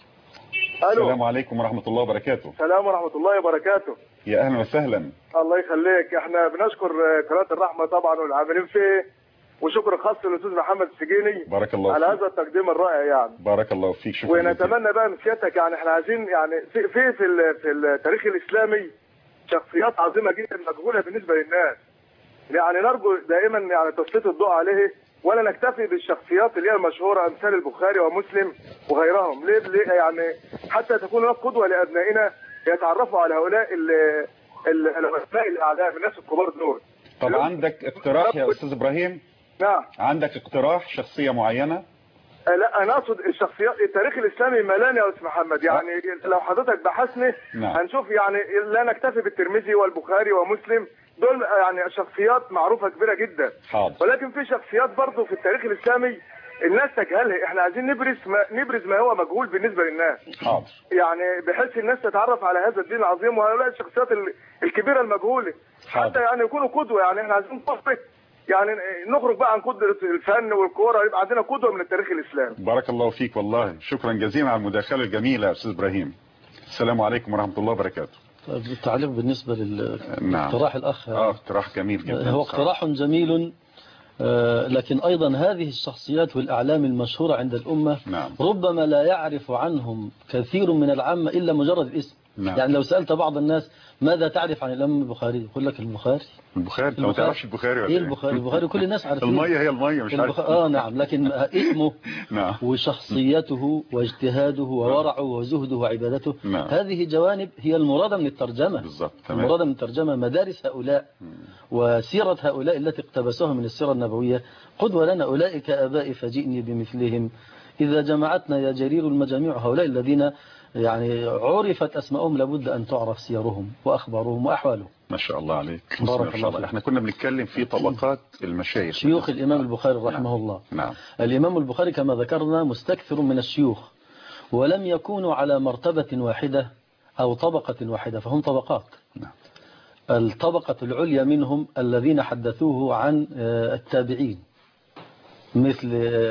السلام عليكم ورحمة الله وبركاته. السلام ورحمة الله وبركاته. يا أهلا وسهلا. الله يخليك. احنا بنشكر قناة الرحمة طبعا والعاملين فيه، وشكر خاص للأستاذ محمد السجيني بارك الله على فيك. هذا التقديم الرائع يعني. بارك الله فيك. شكرا. ونتمنى بقى من سيادتك يعني احنا عايزين يعني في في في, في التاريخ الإسلامي شخصيات عظيمة جدا مجهولة بالنسبة للناس، يعني نرجو دائما يعني تسليط الضوء عليه، ولا نكتفي بالشخصيات اللي هي المشهورة أمثال البخاري ومسلم وغيرهم. ليه؟ ليه يعني حتى تكون هناك قدوة لأبنائنا يتعرفوا على هؤلاء العلماء الأعلام، الناس الكبار دول. طب عندك اقتراح يا أستاذ إبراهيم؟ نعم. عندك اقتراح شخصية معينة؟ لا أنا أقصد الشخصيات. التاريخ الإسلامي ملان يا أستاذ محمد، يعني لو حضرتك بحثني نعم. هنشوف يعني لا نكتفي بالترمذي والبخاري ومسلم، دول يعني شخصيات معروفة كبيرة جدا. حاضر. ولكن في شخصيات برضه في التاريخ الإسلامي الناس تجهلها، احنا عايزين نبرز ما نبرز ما هو مجهول بالنسبة للناس. حاضر. يعني بحيث الناس تتعرف على هذا الدين العظيم وهؤلاء الشخصيات الكبيرة المجهولة. حاضر. حتى يعني يكونوا قدوة، يعني احنا عايزين قدوة، يعني نخرج بقى عن قدرة الفن والكورة، يبقى عندنا قدوة من التاريخ الإسلامي. بارك الله فيك والله. شكرا جزيلا على المداخلة الجميلة يا أستاذ إبراهيم. السلام عليكم ورحمة الله وبركاته. التعليق بالنسبة للاقتراح نعم. الأخ اه اقتراح جميل جدا. هو اقتراح جميل، لكن أيضا هذه الشخصيات والأعلام المشهورة عند الأمة نعم. ربما لا يعرف عنهم كثير من العامة إلا مجرد الاسم. نعم. يعني لو سألت بعض الناس ماذا تعرف عن الإمام البخاري يقول لك البخاري. البخاري انت ما تعرفش البخاري ولا ايه؟ البخاري البخاري كل الناس عارفين. المية هي المية مش عارف. اه نعم، لكن اسمه نعم. وشخصيته واجتهاده وورعه وزهده وعبادته نعم. هذه جوانب هي المرادة من الترجمة. بالضبط. المرادة من الترجمة مدارس هؤلاء وسيرة هؤلاء التي اقتبسوها من السيرة النبوية قدوة لنا. أولئك آبائي فجئني بمثلهم إذا جمعتنا يا جرير المجاميع. هؤلاء الذين يعني عرفت أسماءهم لابد أن تعرف سيرهم وأخبارهم وأحوالهم. ما شاء الله عليك. بارك الله فيك. احنا كنا بنتكلم في طبقات المشايخ شيوخ الإمام البخاري رحمه نعم. الله. نعم. الإمام البخاري كما ذكرنا مستكثر من الشيوخ، ولم يكونوا على مرتبة واحدة أو طبقة واحدة، فهم طبقات. نعم. الطبقة العليا منهم الذين حدثوه عن التابعين مثل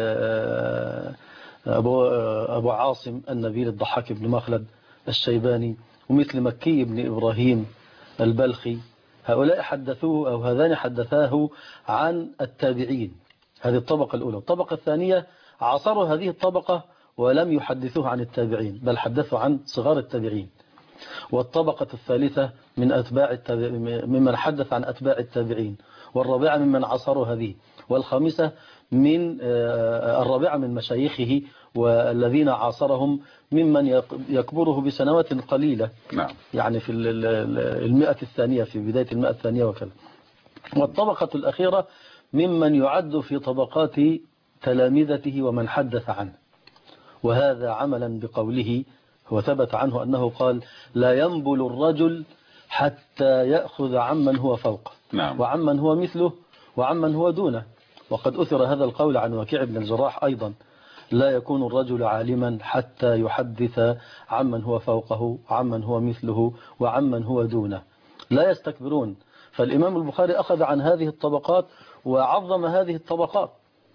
أبو, أبو عاصم النبيل الضحاك بن مخلد الشيباني، ومثل مكي بن إبراهيم البلخي. هؤلاء حدثوه أو هذان حدثاه عن التابعين. هذه الطبقة الأولى. الطبقة الثانية عاصروا هذه الطبقة ولم يحدثوه عن التابعين، بل حدثوا عن صغار التابعين. والطبقة الثالثة من أتباع التابع ممن حدث عن أتباع التابعين، والرابعة ممن عاصروا هذه، والخامسة من الرابعة من مشايخه والذين عاصرهم ممن يكبره بسنوات قليلة. نعم. يعني في المئة الثانية، في بداية المئة الثانية وكذا. والطبقة الأخيرة ممن يعد في طبقات تلامذته ومن حدث عنه، وهذا عملا بقوله هو ثبت عنه أنه قال لا ينبل الرجل حتى يأخذ عمن هو فوقه. نعم. وعمن هو مثله وعمن هو دونه. وقد أثر هذا القول عن وكيع بن الجراح أيضا، لا يكون الرجل عالما حتى يحدث عمن هو فوقه عمن هو مثله وعمن هو دونه. لا يستكبرون. فالإمام البخاري أخذ عن هذه الطبقات وعظم هذه الطبقات.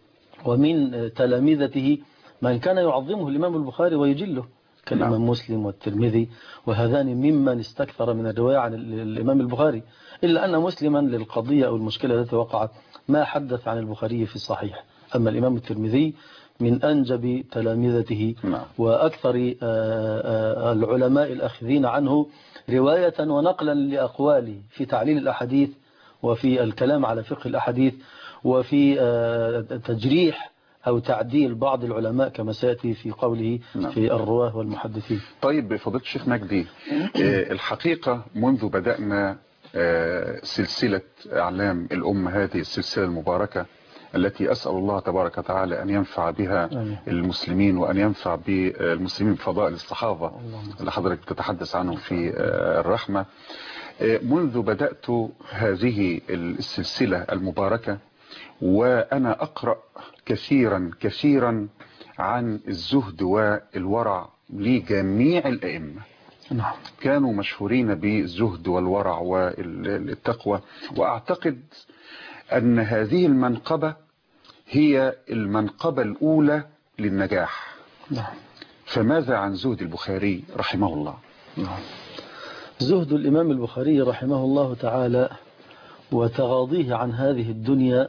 ومن تلامذته من كان يعظمه الإمام البخاري ويجله كالإمام مسلم والترمذي، وهذان ممن استكثر من الرواية عن الإمام البخاري، إلا أن مسلما للقضية أو المشكلة التي وقعت ما حدث عن البخاري في الصحيح. أما الإمام الترمذي من أنجب تلامذته وأكثر العلماء الأخذين عنه رواية ونقلا لأقواله في تعليل الأحاديث وفي الكلام على فقه الأحاديث وفي تجريح أو تعديل بعض العلماء كما سيأتي في قوله في الرواه والمحدثين. طيب فضيلة الشيخ مجدي، الحقيقة منذ بدأنا سلسلة أعلام الأمة، هذه السلسلة المباركة التي أسأل الله تبارك وتعالى أن ينفع بها المسلمين وأن ينفع بالمسلمين بفضائل الصحابة اللي حضرتك تتحدث عنهم في الرحمة. منذ بدأت هذه السلسلة المباركة وأنا أقرأ كثيرا كثيرا عن الزهد والورع لجميع الأئمة نعم. كانوا مشهورين بالزهد والورع والتقوى، وأعتقد أن هذه المنقبة هي المنقبة الأولى للنجاح. نعم. فماذا عن زهد البخاري رحمه الله؟ نعم. زهد الإمام البخاري رحمه الله تعالى وتغاضيه عن هذه الدنيا،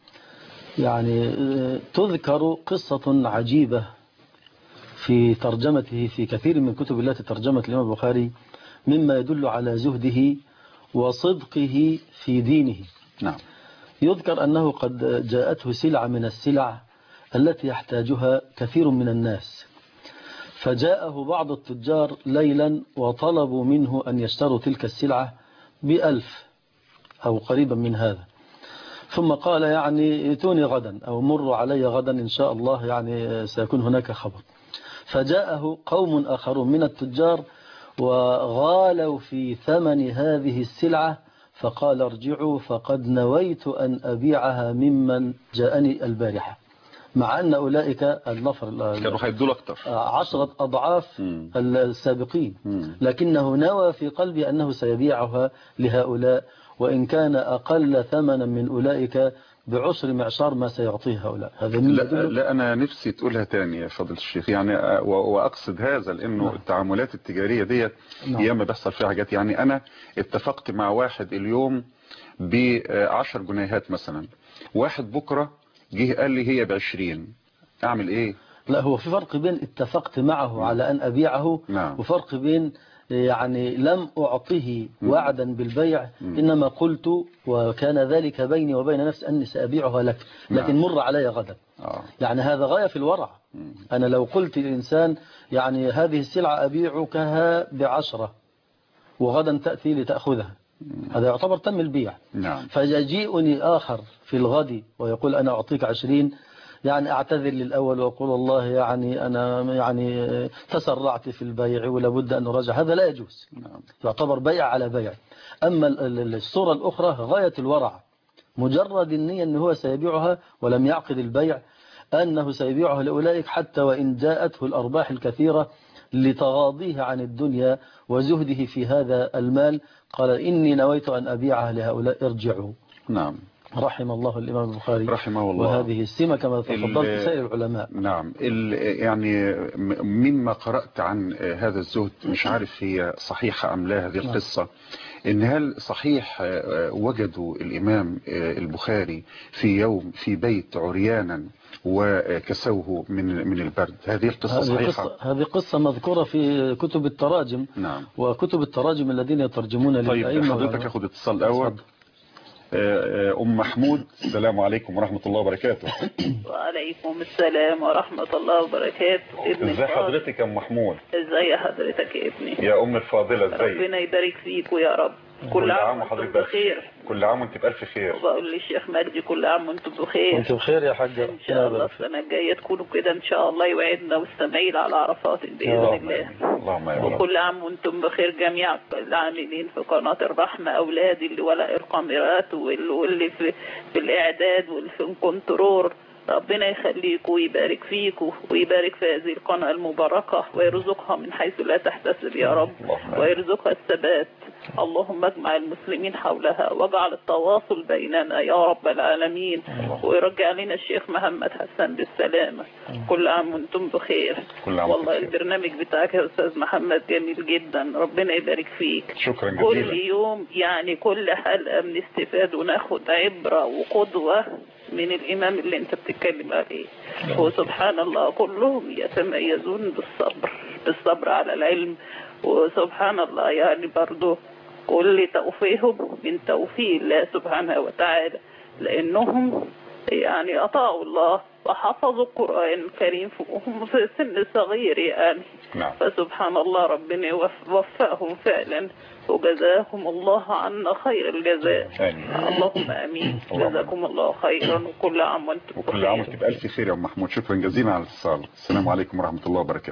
يعني تذكر قصة عجيبة في ترجمته في كثير من كتب التي ترجمت الإمام البخاري، مما يدل على زهده وصدقه في دينه. نعم. يذكر أنه قد جاءته سلعة من السلع التي يحتاجها كثير من الناس، فجاءه بعض التجار ليلا وطلبوا منه أن يشتروا تلك السلعة بألف أو قريبا من هذا، ثم قال يعني ائتوني غدا أو مروا علي غدا إن شاء الله، يعني سيكون هناك خبر. فجاءه قوم آخرون من التجار وغالوا في ثمن هذه السلعة، فقال ارجعوا فقد نويت أن أبيعها ممن جاءني البارحة، مع أن أولئك النفر كانوا هيدوا أكتر عشرة أضعاف السابقين، لكنه نوى في قلبه أنه سيبيعها لهؤلاء وإن كان أقل ثمنا من أولئك بعشر معشار ما سيعطيه هؤلاء. هذا لا, لا أنا نفسي تقولها تاني يا فضل الشيخ، يعني وأقصد هذا لأنه نعم. التعاملات التجارية ديت نعم. ياما بيحصل فيها حاجات. يعني أنا اتفقت مع واحد اليوم بعشر جنيهات مثلا، واحد بكرة جه قال لي هي بعشرين، أعمل إيه؟ لا، هو في فرق بين اتفقت معه نعم. على أن أبيعه نعم. وفرق بين يعني لم أعطيه وعدا بالبيع، إنما قلت وكان ذلك بيني وبين نفسي أني سأبيعها لك، لكن مر علي غدا. يعني هذا غاية في الورع. أنا لو قلت للإنسان يعني هذه السلعة أبيعكها بعشرة وغدا تأتي لتأخذها، هذا يعتبر تم البيع. فيجيئني آخر في الغد ويقول أنا أعطيك عشرين، يعني أعتذر للأول وأقول والله يعني أنا يعني تسرعت في البيع ولابد أن أراجع، هذا لا يجوز، يعتبر بيع على بيع. أما الصورة الأخرى غاية الورع، مجرد النية أنه هو سيبيعها ولم يعقد البيع أنه سيبيعها لأولئك حتى وإن جاءته الأرباح الكثيرة، لتغاضيه عن الدنيا وزهده في هذا المال قال إني نويت أن أبيعها لهؤلاء ارجعوا. نعم. رحم الله الإمام البخاري رحمه الله. وهذه السمة كما تفضلت سائر العلماء. نعم. يعني مما قرأت عن هذا الزهد، مش عارف هي صحيحة أم لا هذه القصة، إن هل صحيح وجدوا الإمام البخاري في يوم في بيت عريانا وكسوه من من البرد؟ هذه القصة صحيحة؟ هذه قصة مذكورة في كتب التراجم. نعم. وكتب التراجم الذين يترجمون للأئمة. طيب حضرتك أخذ اتصال أول. أم محمود، السلام عليكم ورحمة الله وبركاته. وعليكم السلام ورحمة الله وبركاته. ازي حضرتك يا أم محمود؟ ازي حضرتك يا ابني؟ يا أم الفاضلة ازاي؟ ربنا يبارك فيك ويا رب. كل عام وحضرتك بخير. كل عام وانت بألف خير. وبقول للشيخ مجدي كل عام وانتم بخير. وانتم بخير يا حاجة. ان شاء الله السنة الجاية تكونوا كده ان شاء الله، يوعدنا والسماعين على عرفات بإذن الله. اللهم امين. وكل عام وانتم بخير جميع العاملين في قناة الرحمة، أولادي اللي ولا القامرات واللي في في الإعداد واللي في الكنترول، ربنا يخليكم ويبارك فيكم ويبارك في هذه القناة المباركة ويرزقها من حيث لا تحتسب يا رب، ويرزقها الثبات. اللهم اجمع المسلمين حولها واجعل التواصل بيننا يا رب العالمين، ويرجع لنا الشيخ محمد حسن بالسلامة. كل عام وانتم بخير. والله البرنامج بتاعك يا أستاذ محمد جميل جدا، ربنا يبارك فيك. شكرا جزيلا. كل يوم يعني كل حلقة بنستفاد وناخد عبرة وقدوة من الإمام اللي انت بتتكلم عليه. وسبحان الله كلهم يتميزون بالصبر بالصبر على العلم، وسبحان الله يعني برضو كل توفيقهم من توفيق الله سبحانه وتعالى، لأنهم يعني أطاعوا الله وحفظوا القرآن الكريم وهم في سن صغير يعني. نعم. فسبحان الله ربنا وفقهم فعلا وجزاهم الله عنا خير الجزاء. اللهم امين. جزاكم الله خيرا وكل عام وانتم بخير. وكل عام وانتم بألف خير يا ام محمود. شكرا جزيلا على الاتصال. السلام عليكم ورحمة الله وبركاته.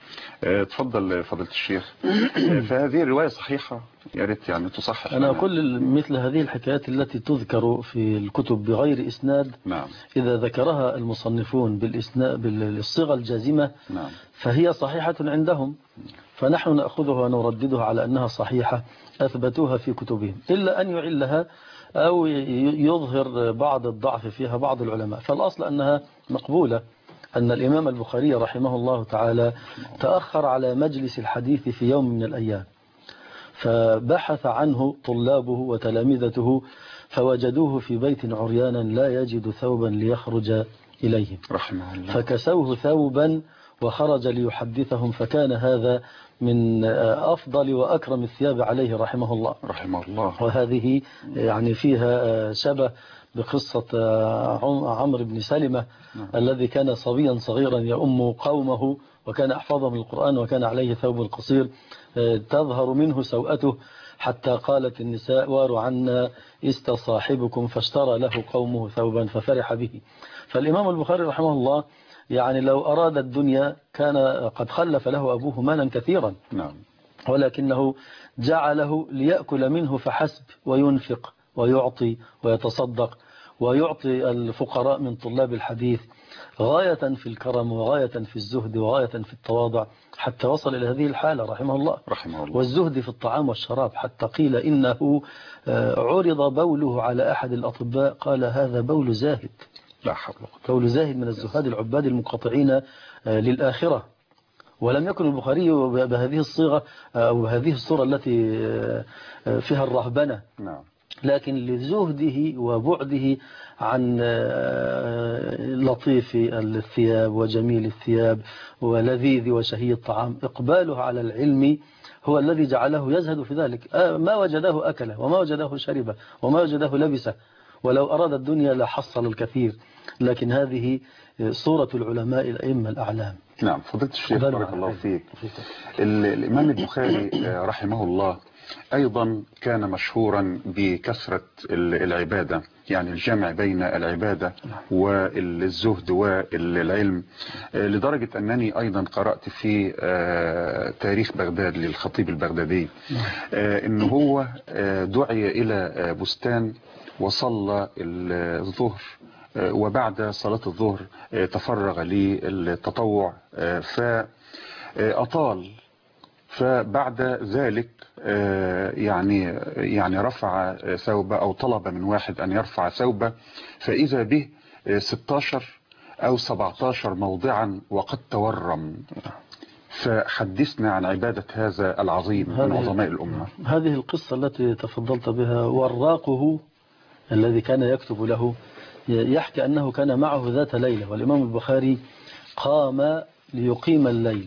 تفضل فضيلة الشيخ. فهذه الرواية صحيحة، يا ريت يعني تصحح. أنا كل مثل هذه الحكايات التي تذكر في الكتب بغير إسناد، نعم. إذا ذكرها المصنفون بالإسناد بالصيغة الجازمة، نعم. فهي صحيحة عندهم، فنحن نأخذها ونرددها على أنها صحيحة أثبتوها في كتبهم، إلا أن يعلها أو يظهر بعض الضعف فيها بعض العلماء، فالأصل أنها مقبولة. أن الإمام البخاري رحمه الله تعالى تأخر على مجلس الحديث في يوم من الأيام، فبحث عنه طلابه وتلامذته فوجدوه في بيت عريانا لا يجد ثوبا ليخرج إليهم، رحمه الله. فكسوه ثوبا وخرج ليحدثهم، فكان هذا من أفضل وأكرم الثياب عليه رحمه الله. رحمه الله. وهذه يعني فيها شبه بقصة عمرو بن سلمة الذي كان صبيا صغيرا يؤم قومه، وكان أحفظهم القرآن، وكان عليه ثوب قصير تظهر منه سوءته، حتى قالت النساء: واروا عنا استصاحبكم، فاشترى له قومه ثوبا ففرح به. فالإمام البخاري رحمه الله يعني لو أراد الدنيا كان قد خلف له أبوه مالا كثيرا، نعم. ولكنه جعله ليأكل منه فحسب، وينفق ويعطي ويتصدق ويعطي الفقراء من طلاب الحديث، غاية في الكرم وغاية في الزهد وغاية في التواضع، حتى وصل إلى هذه الحالة رحمه الله. رحمه الله. والزهد في الطعام والشراب، حتى قيل إنه عرض بوله على أحد الأطباء قال: هذا بول زاهد. لا حول ولا قوة. بول زاهد من الزهاد العباد المنقطعين للآخرة. ولم يكن البخاري بهذه الصيغة أو بهذه الصورة التي فيها الرهبنة، نعم. لكن لزهده وبعده عن لطيف الثياب وجميل الثياب ولذيذ وشهي الطعام، إقباله على العلم هو الذي جعله يزهد في ذلك. ما وجده أكله، وما وجده شربه، وما وجده لبسه، ولو أراد الدنيا لحصل الكثير، لكن هذه صورة العلماء الأئمة الأعلام. نعم. فضيلة الشيخ بارك الله فيك. الإمام البخاري رحمه الله أيضا كان مشهورا بكثرة العبادة، يعني الجمع بين العبادة والزهد والعلم، لدرجة أنني أيضا قرأت في تاريخ بغداد للخطيب البغدادي أنه هو دعي إلى بستان وصلى الظهر، وبعد صلاة الظهر تفرغ للتطوع فأطال، فبعد ذلك يعني يعني رفع ثوبه أو طلب من واحد أن يرفع ثوبه، فإذا به ستة عشر أو سبعة عشر موضعا وقد تورم. فحدثنا عن عبادة هذا العظيم من عظماء الأمة. هذه القصة التي تفضلت بها، وراقه الذي كان يكتب له يحكي أنه كان معه ذات ليلة، والإمام البخاري قام ليقيم الليل،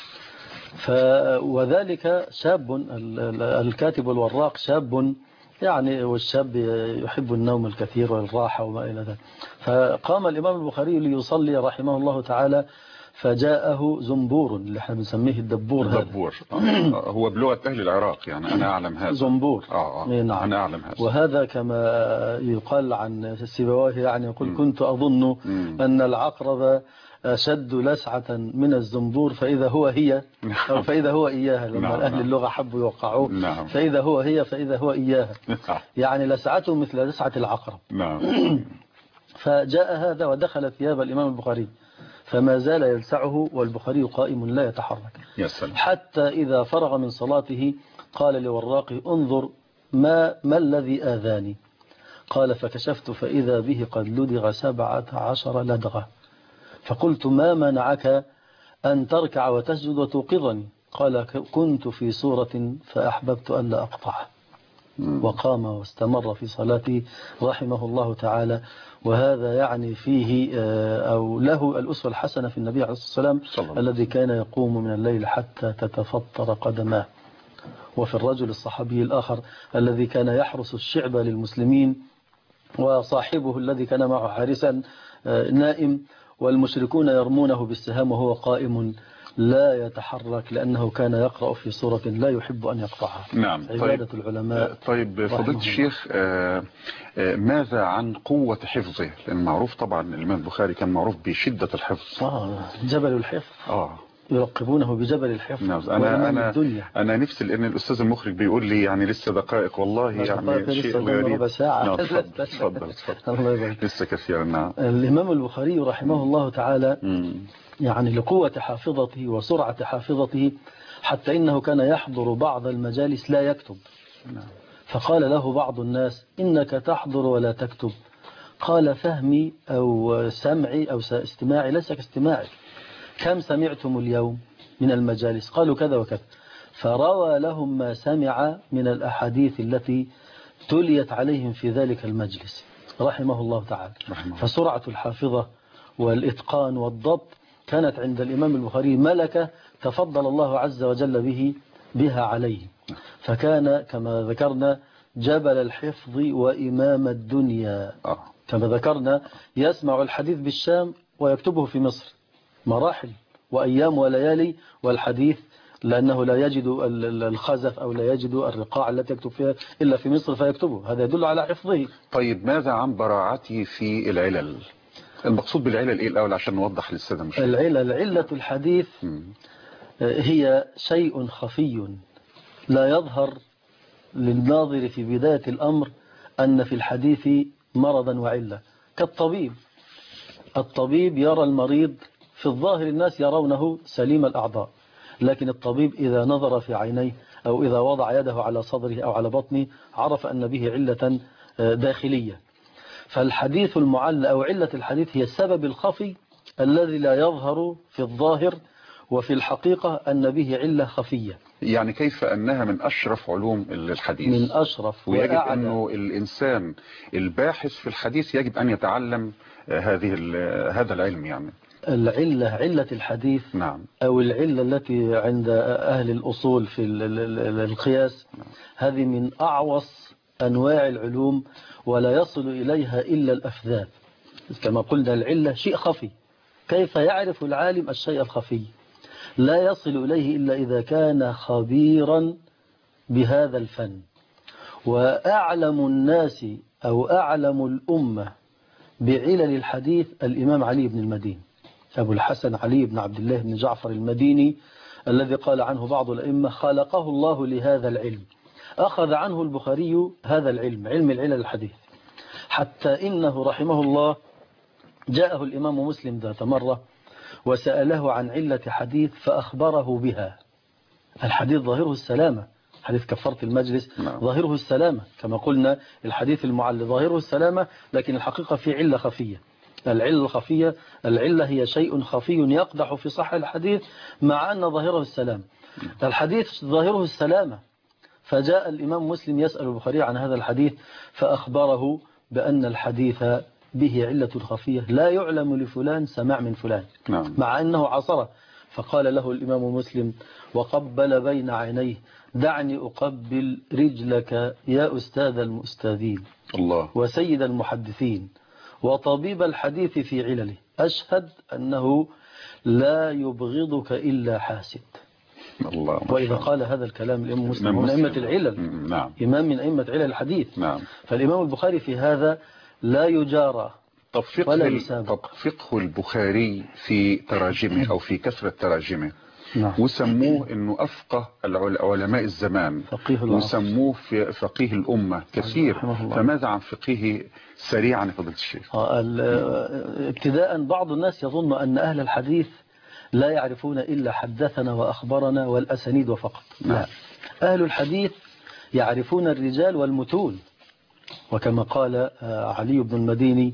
ف وذلك شاب، الكاتب الوراق شاب يعني، والشاب يحب النوم الكثير والراحة وما إلى ذلك، فقام الإمام البخاري ليصلي رحمه الله تعالى، فجاءه زنبور اللي احنا بنسميه الدبور. الدبور هو بلغة أهل العراق، يعني أنا أعلم هذا. زنبور. آه آه. نعم. أنا أعلم هذا. وهذا كما يقال عن سيبويه، يعني يقول: كنت أظن م. أن العقرب أشد لسعة من الزنبور، فإذا هو هي أو فإذا هو إياها، لما نعم. أهل اللغة حبوا يوقعوه. نعم. فإذا هو هي فإذا هو إياها، يعني لسعته مثل لسعة العقرب. نعم. فجاء هذا ودخل ثياب الإمام البخاري، فما زال يلسعه والبخاري قائم لا يتحرك، يسلم. حتى إذا فرغ من صلاته قال لوراقه: انظر ما, ما الذي آذاني؟ قال: فكشفت فإذا به قد لدغ سبعة عشر لدغة، فقلت: ما منعك أن تركع وتسجد وتوقظني؟ قال: كنت في سورة فأحببت أن لا أقطعها. وقام واستمر في صلاته رحمه الله تعالى. وهذا يعني فيه أو له الأسوة الحسنة في النبي عليه الصلاة والسلام الذي كان يقوم من الليل حتى تتفطر قدماه. وفي الرجل الصحابي الآخر الذي كان يحرس الشعب للمسلمين، وصاحبه الذي كان معه حارسا نائم، والمشركون يرمونه بالسهام وهو قائم لا يتحرك، لأنه كان يقرأ في سورة لا يحب أن يقطعها. نعم. عبادة طيب العلماء. طيب فضيلة الشيخ، ماذا عن قوة حفظه؟ لأن معروف طبعا الإمام البخاري كان معروف بشدة الحفظ. آه جبل الحفظ. آه يرقبونه بجبل الحفظ. نعم. أنا أنا الدنيا. أنا نفسي لأن الأستاذ المخرج بيقول لي يعني لسه دقائق والله يعني شيء غريب. ربع ساعة. نعم تفضل تفضل تفضل. الله يبارك. لسه كثير. نعم. الإمام البخاري رحمه الله تعالى مم. يعني لقوة حافظته وسرعة حافظته حتى إنه كان يحضر بعض المجالس لا يكتب. نعم. فقال له بعض الناس إنك تحضر ولا تكتب. قال فهمي أو سمعي أو استماعي ليس كاستماعي. كم سمعتم اليوم من المجالس؟ قالوا كذا وكذا. فروى لهم ما سمع من الأحاديث التي تليت عليهم في ذلك المجلس رحمه الله تعالى. رحمه. فسرعة الحافظة والإتقان والضبط كانت عند الإمام البخاري ملكة تفضل الله عز وجل به بها عليه. فكان كما ذكرنا جبل الحفظ وإمام الدنيا. كما ذكرنا يسمع الحديث بالشام ويكتبه في مصر مراحل وأيام وليالي، والحديث لأنه لا يجد الخزف أو لا يجد الرقاع التي يكتب فيها إلا في مصر فيكتبه. هذا يدل على حفظه. طيب ماذا عن براعته في العلل؟ المقصود بالعلل إيه الأول عشان نوضح للسادة المشاهدين؟ العلل علة الحديث هي شيء خفي لا يظهر للناظر في بداية الأمر أن في الحديث مرضا وعلة. كالطبيب، الطبيب يرى المريض في الظاهر الناس يرونه سليم الأعضاء، لكن الطبيب إذا نظر في عينيه أو إذا وضع يده على صدره أو على بطنه عرف أن به علة داخلية. فالحديث المعل أو علة الحديث هي السبب الخفي الذي لا يظهر في الظاهر وفي الحقيقة أن به علة خفية. يعني كيف أنها من أشرف علوم الحديث، من أشرف ويجب وأعلى. أنه الإنسان الباحث في الحديث يجب أن يتعلم هذه هذا العلم. يعني العلة علة الحديث نعم. أو العلة التي عند أهل الأصول في القياس نعم. هذه من أعوص أنواع العلوم ولا يصل إليها إلا الأفذاذ. كما قلنا العلة شيء خفي. كيف يعرف العالم الشيء الخفي؟ لا يصل إليه إلا إذا كان خبيرا بهذا الفن. وأعلم الناس أو أعلم الأمة بعلل الحديث الإمام علي بن المديني أبو الحسن علي بن عبد الله بن جعفر المديني الذي قال عنه بعض الأئمة خلقه الله لهذا العلم. أخذ عنه البخاري هذا العلم، علم العلل الحديث، حتى إنه رحمه الله جاءه الإمام مسلم ذات مرة وسأله عن علة حديث فأخبره بها. الحديث ظاهره السلامة، حديث كفارة المجلس ظاهره السلامة كما قلنا. الحديث المعل ظاهره السلامة، لكن الحقيقة في علة خفية. العلة الخفية، العلة هي شيء خفي يقدح في صحة الحديث مع أن ظاهره السلام. الحديث ظاهره السلامة، فجاء الإمام مسلم يسأل البخاري عن هذا الحديث فأخبره بأن الحديث به علة خفية لا يعلم لفلان سماع من فلان. نعم. مع أنه عصره. فقال له الإمام مسلم وقبل بين عينيه دعني أقبل رجلك يا أستاذ المستاذين الله وسيد المحدثين وطبيب الحديث في علله، أشهد أنه لا يبغضك إلا حاسد. الله. وإذا قال هذا الكلام الإمام مسلم من أئمة العلل. نعم. إمام من أئمة علل الحديث. نعم. فالإمام البخاري في هذا لا يجارى. طب فقه, طب فقه البخاري في تراجمه أو في كثرة تراجمه. نعم. وسموه انه افقه علماء الزمان، وسموه في فقيه الامه كثير. فماذا عن فقهه سريعا يا فضيله الشيخ؟ ابتداء بعض الناس يظن ان اهل الحديث لا يعرفون الا حدثنا واخبرنا والاسانيد وفقط. نعم. لا، اهل الحديث يعرفون الرجال والمتون، وكما قال علي بن المديني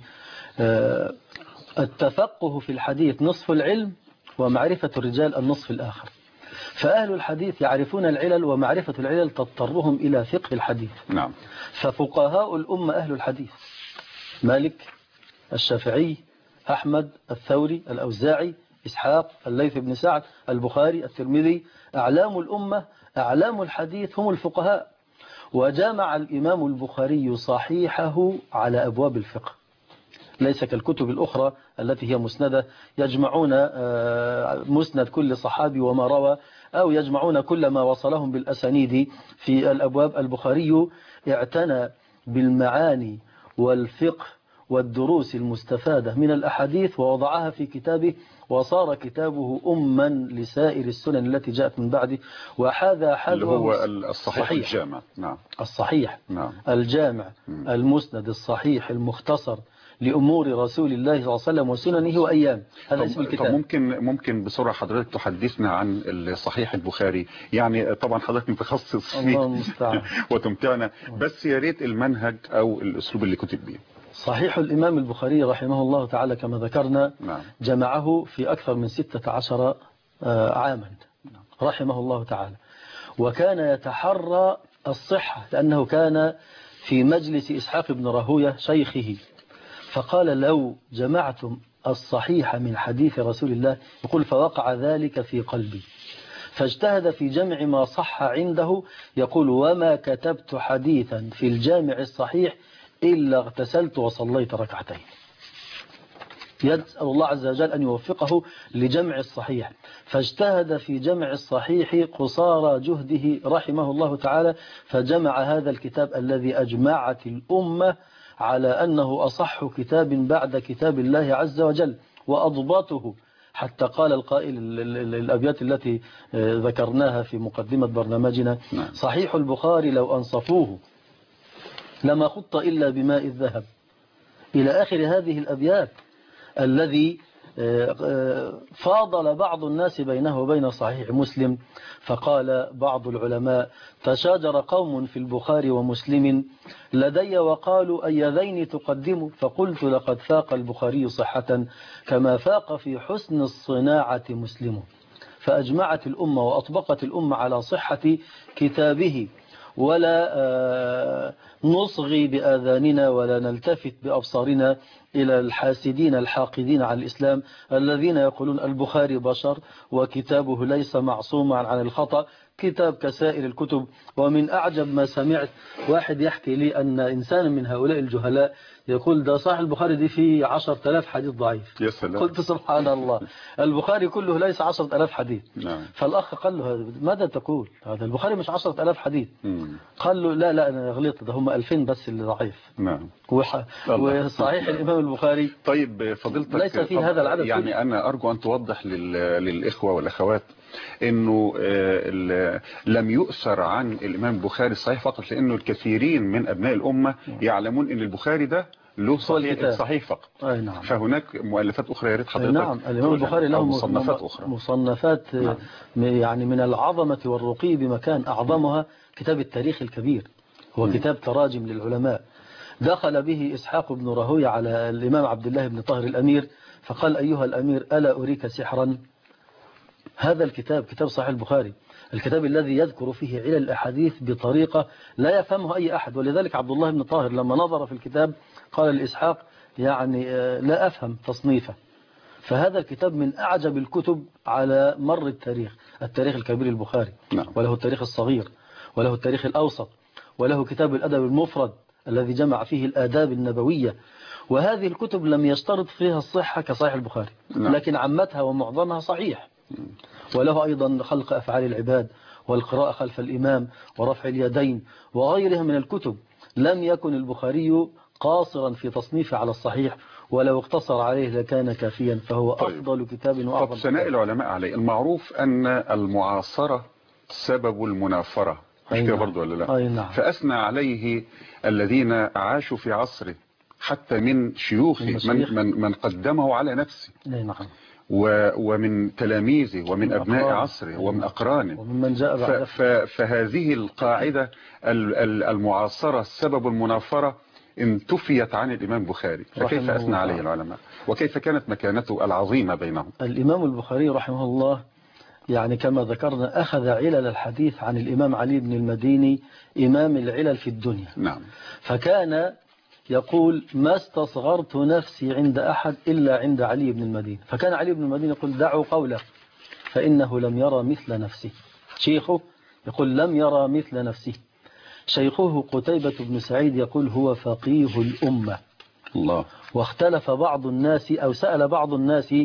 التفقه في الحديث نصف العلم ومعرفة الرجال النصف الآخر. فأهل الحديث يعرفون العلل، ومعرفة العلل تضطرهم إلى فقه الحديث. نعم. ففقهاء الأمة أهل الحديث مالك، الشافعي، أحمد، الثوري، الأوزاعي، إسحاق، الليث بن سعد، البخاري، الترمذي، أعلام الأمة أعلام الحديث هم الفقهاء. وجامع الإمام البخاري صحيحه على أبواب الفقه، ليس كالكتب الأخرى التي هي مسندة يجمعون مسند كل صحابي وما روى، أو يجمعون كل ما وصلهم بالأسانيد في الأبواب. البخاري اعتنى بالمعاني والفقه والدروس المستفادة من الأحاديث ووضعها في كتابه، وصار كتابه أما لسائر السنن التي جاءت من بعده. وهذا اللي هو الصحيح الجامع. نعم. الصحيح نعم. الجامع م. المسند الصحيح المختصر لأمور رسول الله صلى الله عليه وسلم وسننه وأيام. هذا اسم الكتاب. فممكن ممكن بسرعة حضرتك تحدثنا عن الصحيح البخاري، يعني طبعا حضرتك متخصص فيه وتمتعنا، بس يا ريت المنهج أو الأسلوب اللي كتب به. صحيح الإمام البخاري رحمه الله تعالى كما ذكرنا نعم. جمعه في أكثر من ستة عشر عاما رحمه الله تعالى، وكان يتحرى الصحة لأنه كان في مجلس إسحاق بن راهويه شيخه، فقال لو جمعتم الصحيح من حديث رسول الله، يقول فوقع ذلك في قلبي، فاجتهد في جمع ما صح عنده، يقول وما كتبت حديثا في الجامع الصحيح إلا اغتسلت وصليت ركعتين. يسأل الله عز وجل أن يوفقه لجمع الصحيح، فاجتهد في جمع الصحيح قصارى جهده رحمه الله تعالى، فجمع هذا الكتاب الذي أجمعت الأمة على أنه أصح كتاب بعد كتاب الله عز وجل وأضبطه، حتى قال القائل الأبيات التي ذكرناها في مقدمة برنامجنا: صحيح البخاري لو أنصفوه لما خط إلا بماء الذهب، إلى آخر هذه الأبيات، الذي فاضل بعض الناس بينه وبين صحيح مسلم. فقال بعض العلماء: تشاجر قوم في البخاري ومسلم لدي وقالوا أي ذين تقدم، فقلت لقد فاق البخاري صحة كما فاق في حسن الصناعة مسلم. فأجمعت الأمة وأطبقت الأمة على صحة كتابه، ولا نصغي بآذاننا ولا نلتفت بأبصارنا إلى الحاسدين الحاقدين على الإسلام الذين يقولون البخاري بشر وكتابه ليس معصوما عن الخطأ، كتاب كسائر الكتب. ومن أعجب ما سمعت واحد يحكي لي أن إنسان من هؤلاء الجهلاء يقول ده صحيح البخاري دي فيه عشرة آلاف حديث ضعيف. يا سلام. قلت سبحان الله، البخاري كله ليس عشرة آلاف حديث. نعم. فالأخ قال له ماذا تقول؟ هذا البخاري مش عشرة آلاف حديث. مم. قال له لا لا أنا غلطت، ده هم ألفين بس اللي ضعيف. نعم. وح... وصحيح الإمام البخاري طيب فضيلتك ليس فيه هذا العدد. يعني أنا أرجو أن توضح لل... للإخوة والأخوات انه لم يؤثر عن الامام البخاري الصحيح فقط، لانه الكثيرين من ابناء الامه يعلمون ان البخاري ده له صحيح صحيح فقط. أي نعم. فهناك مؤلفات اخرى يا ريت حضرتك. نعم الامام البخاري له مصنفات اخرى، مصنفات نعم. يعني من العظمه والرقي بمكان، اعظمها كتاب التاريخ الكبير، هو م. كتاب تراجم للعلماء. دخل به اسحاق بن راهويه على الامام عبد الله بن طاهر الامير فقال ايها الامير الا اريك سحرا؟ هذا الكتاب كتاب صحيح البخاري، الكتاب الذي يذكر فيه علل الأحاديث بطريقة لا يفهمها أي أحد. ولذلك عبد الله بن طاهر لما نظر في الكتاب قال لإسحاق يعني لا أفهم تصنيفه. فهذا الكتاب من أعجب الكتب على مر التاريخ، التاريخ الكبير البخاري. نعم. وله التاريخ الصغير وله التاريخ الأوسط وله كتاب الأدب المفرد الذي جمع فيه الآداب النبوية. وهذه الكتب لم يشترط فيها الصحة كصحيح البخاري. نعم. لكن عمتها ومعظمها صحيح. وله أيضا خلق أفعال العباد والقراءة خلف الإمام ورفع اليدين وغيرها من الكتب. لم يكن البخاري قاصرا في تصنيفه على الصحيح، ولو اقتصر عليه لكان كافيا، فهو طيب. أفضل كتاب وأعظم. ثناء العلماء عليه. المعروف أن المعاصرة سبب المنافرة، مش كده برضه ولا لا؟ أي نعم. فأثنى عليه الذين عاشوا في عصره حتى من شيوخه، من, من, من قدمه على نفسه. أي نعم. ومن تلاميذه ومن أبناء عصره ومن أقرانه ومن جاء بعد. فهذه القاعدة المعاصرة سبب المنافرة انتفيت عن الإمام البخاري، فكيف أثنى عليه العلماء وكيف كانت مكانته العظيمة بينهم؟ الإمام البخاري رحمه الله يعني كما ذكرنا أخذ علل الحديث عن الإمام علي بن المديني إمام العلل في الدنيا. نعم. فكان يقول ما استصغرت نفسي عند أحد إلا عند علي بن المديني. فكان علي بن المديني يقول دعوا قوله فإنه لم يرى مثل نفسه. شيخه يقول لم يرى مثل نفسه. شيخه قتيبة بن سعيد يقول هو فقيه الأمة. الله. واختلف بعض الناس أو سأل بعض الناس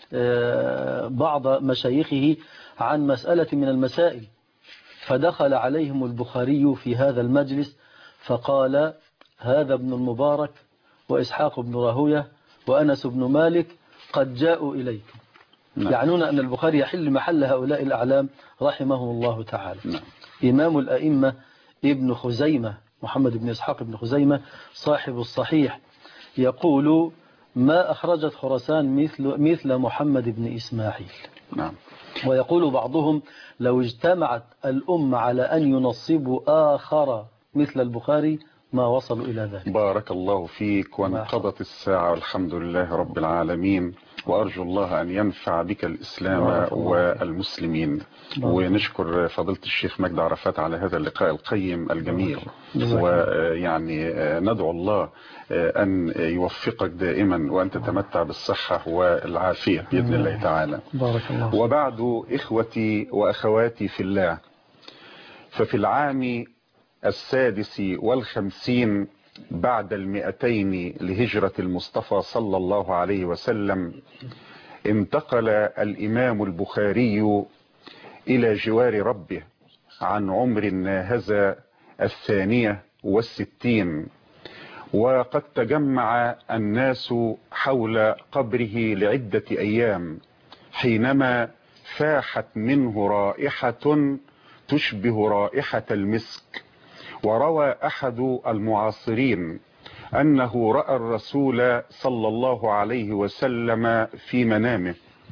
بعض مشايخه عن مسألة من المسائل، فدخل عليهم البخاري في هذا المجلس فقال هذا ابن المبارك وإسحاق بن راهوية وأنس بن مالك قد جاءوا إليكم. نعم. يعنون أن البخاري يحل محل هؤلاء الأعلام رحمه الله تعالى. نعم. إمام الأئمة ابن خزيمة محمد بن إسحاق بن خزيمة صاحب الصحيح يقول ما أخرجت خراسان مثل, مثل محمد بن إسماعيل. نعم. ويقول بعضهم لو اجتمعت الأمة على أن ينصبوا آخر مثل البخاري ما وصلوا إلى ذلك. بارك الله فيك، وانقضت الساعة والحمد لله رب العالمين، وأرجو الله أن ينفع بك الإسلام والمسلمين. ونشكر فضيلة الشيخ مجدي عرفات على هذا اللقاء القيم الجميل، ويعني ندعو الله أن يوفقك دائما وأن تتمتع بالصحة والعافية بإذن الله تعالى. بارك الله. وبعد إخوتي وأخواتي في الله، ففي العام السادس والخمسين بعد المئتين لهجرة المصطفى صلى الله عليه وسلم انتقل الإمام البخاري إلى جوار ربه عن عمر ناهز الثانية والستين، وقد تجمع الناس حول قبره لعدة أيام حينما فاحت منه رائحة تشبه رائحة المسك. وروى أحد المعاصرين أنه رأى الرسول صلى الله عليه وسلم في منامه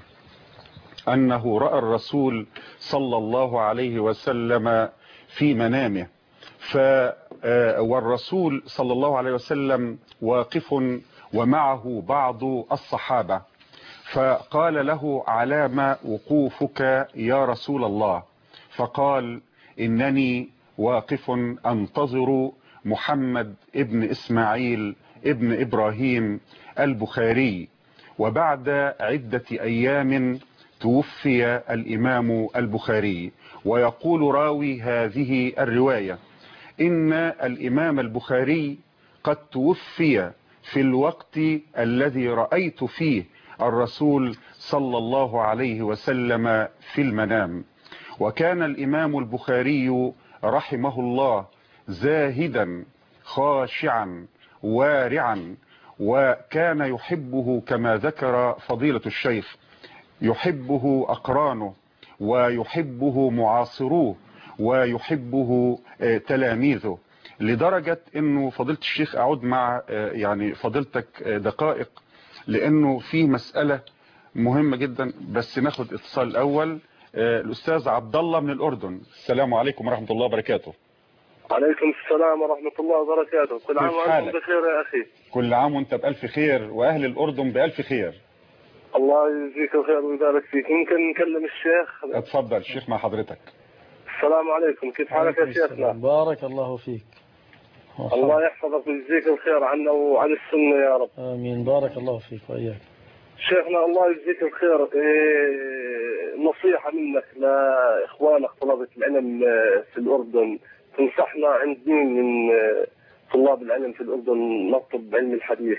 أنه رأى الرسول صلى الله عليه وسلم في منامه ف والرسول صلى الله عليه وسلم واقف ومعه بعض الصحابة، فقال له علام وقوفك يا رسول الله؟ فقال إنني واقف أنتظر محمد ابن إسماعيل ابن إبراهيم البخاري. وبعد عدة أيام توفي الإمام البخاري. ويقول راوي هذه الرواية إن الإمام البخاري قد توفي في الوقت الذي رأيت فيه الرسول صلى الله عليه وسلم في المنام. وكان الإمام البخاري رحمه الله زاهدا خاشعا وارعا، وكان يحبه كما ذكر فضيلة الشيخ يحبه أقرانه ويحبه معاصروه ويحبه تلاميذه، لدرجة انه فضيلة الشيخ اعود مع يعني فضيلتك دقائق لانه في مسألة مهمة جدا، بس ناخد اتصال الاول. الاستاذ عبد الله من الاردن. السلام عليكم ورحمة الله وبركاته. عليكم السلام ورحمة الله وبركاته. كل عام وانتم بخير يا اخي. كل عام وانت بألف خير واهل الاردن بألف خير. الله يجزيك الخير ويبارك فيك. ممكن نكلم الشيخ؟ اتفضل الشيخ مع حضرتك. السلام عليكم، كيف حالك يا شيخنا؟ بارك الله فيك. الله يحفظك ويجزيك الخير عنا وعن السنة يا رب. آمين. بارك الله فيك وإياك. شيخنا الله يجزيك الخير، إيه نصيحة منك لإخوانك طلبة العلم في الأردن، تنصحنا عند مين من طلاب العلم في الأردن نطلب علم الحديث؟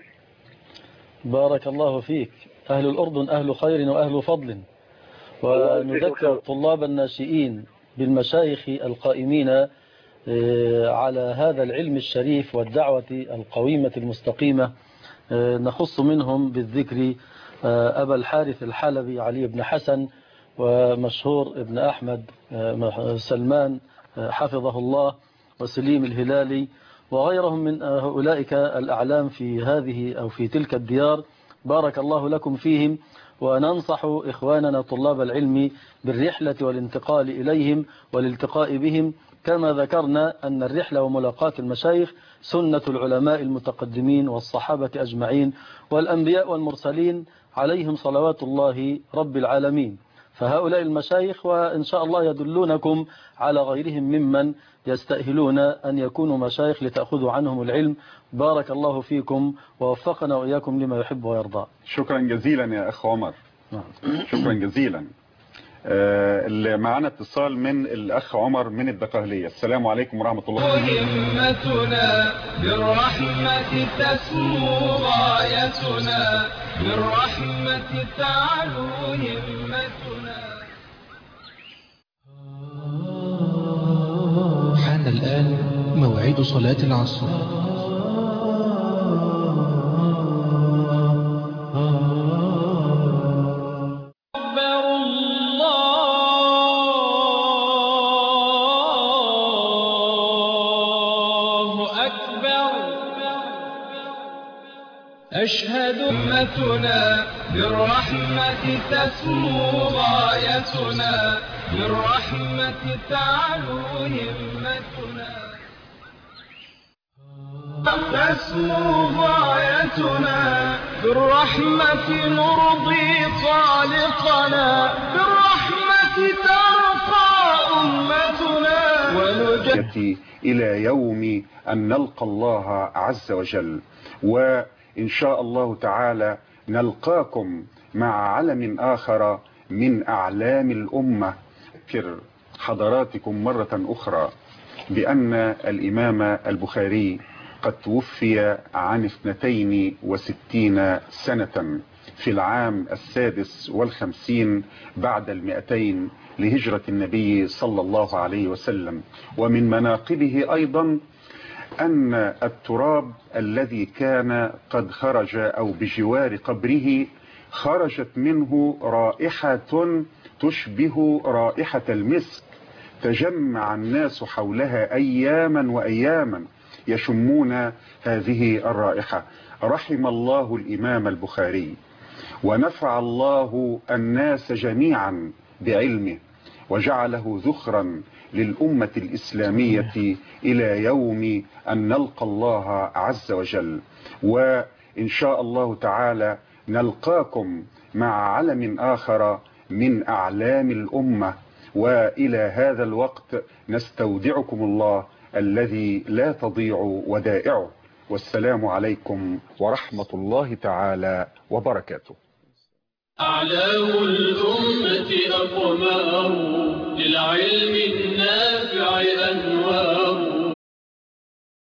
بارك الله فيك. أهل الأردن أهل خير وأهل فضل، ونذكر طلاب الناشئين بالمشايخ القائمين على هذا العلم الشريف والدعوة القويمة المستقيمة. نخص منهم بالذكر أبا الحارث الحلبي علي بن حسن، ومشهور ابن أحمد سلمان حفظه الله، وسليم الهلالي، وغيرهم من أولئك الأعلام في هذه أو في تلك الديار. بارك الله لكم فيهم، وننصح إخواننا طلاب العلم بالرحلة والانتقال إليهم والالتقاء بهم، كما ذكرنا أن الرحلة وملاقاة المشايخ سنة العلماء المتقدمين والصحابة أجمعين والأنبياء والمرسلين عليهم صلوات الله رب العالمين. فهؤلاء المشايخ وإن شاء الله يدلونكم على غيرهم ممن يستأهلون أن يكونوا مشايخ لتأخذوا عنهم العلم. بارك الله فيكم ووفقنا وإياكم لما يحب ويرضى. شكرا جزيلا يا أخ عمر. شكرا جزيلا. اللي معنا اتصال من الأخ عمر من الدقهلية. السلام عليكم ورحمة الله. همتنا بالرحمة تسمو غايتنا، بالرحمة تعلو همتنا. حان الآن موعد صلاة العصر. أشهد أمتنا بالرحمة تسمو غايتنا بالرحمة تعلو همتنا تسمو غايتنا بالرحمة نرضي خالقنا بالرحمة ترقى أمتنا ونجتي إلى يوم أن نلقى الله عز وجل. وإن شاء الله تعالى نلقاكم مع علم آخر من أعلام الأمة. أذكر حضراتكم مرة أخرى بأن الإمام البخاري قد توفي عن اثنتين وستين سنة في العام السادس والخمسين بعد المئتين لهجرة النبي صلى الله عليه وسلم. ومن مناقبه أيضا أن التراب الذي كان قد خرج أو بجوار قبره خرجت منه رائحة تشبه رائحة المسك، تجمع الناس حولها أياما وأياما يشمون هذه الرائحة. رحم الله الإمام البخاري ونفع الله الناس جميعا بعلمه وجعله ذخرا للأمة الإسلامية إلى يوم أن نلقى الله عز وجل. وإن شاء الله تعالى نلقاكم مع علم آخر من أعلام الأمة. وإلى هذا الوقت نستودعكم الله الذي لا تضيع ودائعه، والسلام عليكم ورحمة الله تعالى وبركاته. أعلام الأمة أقمار للعلم النافع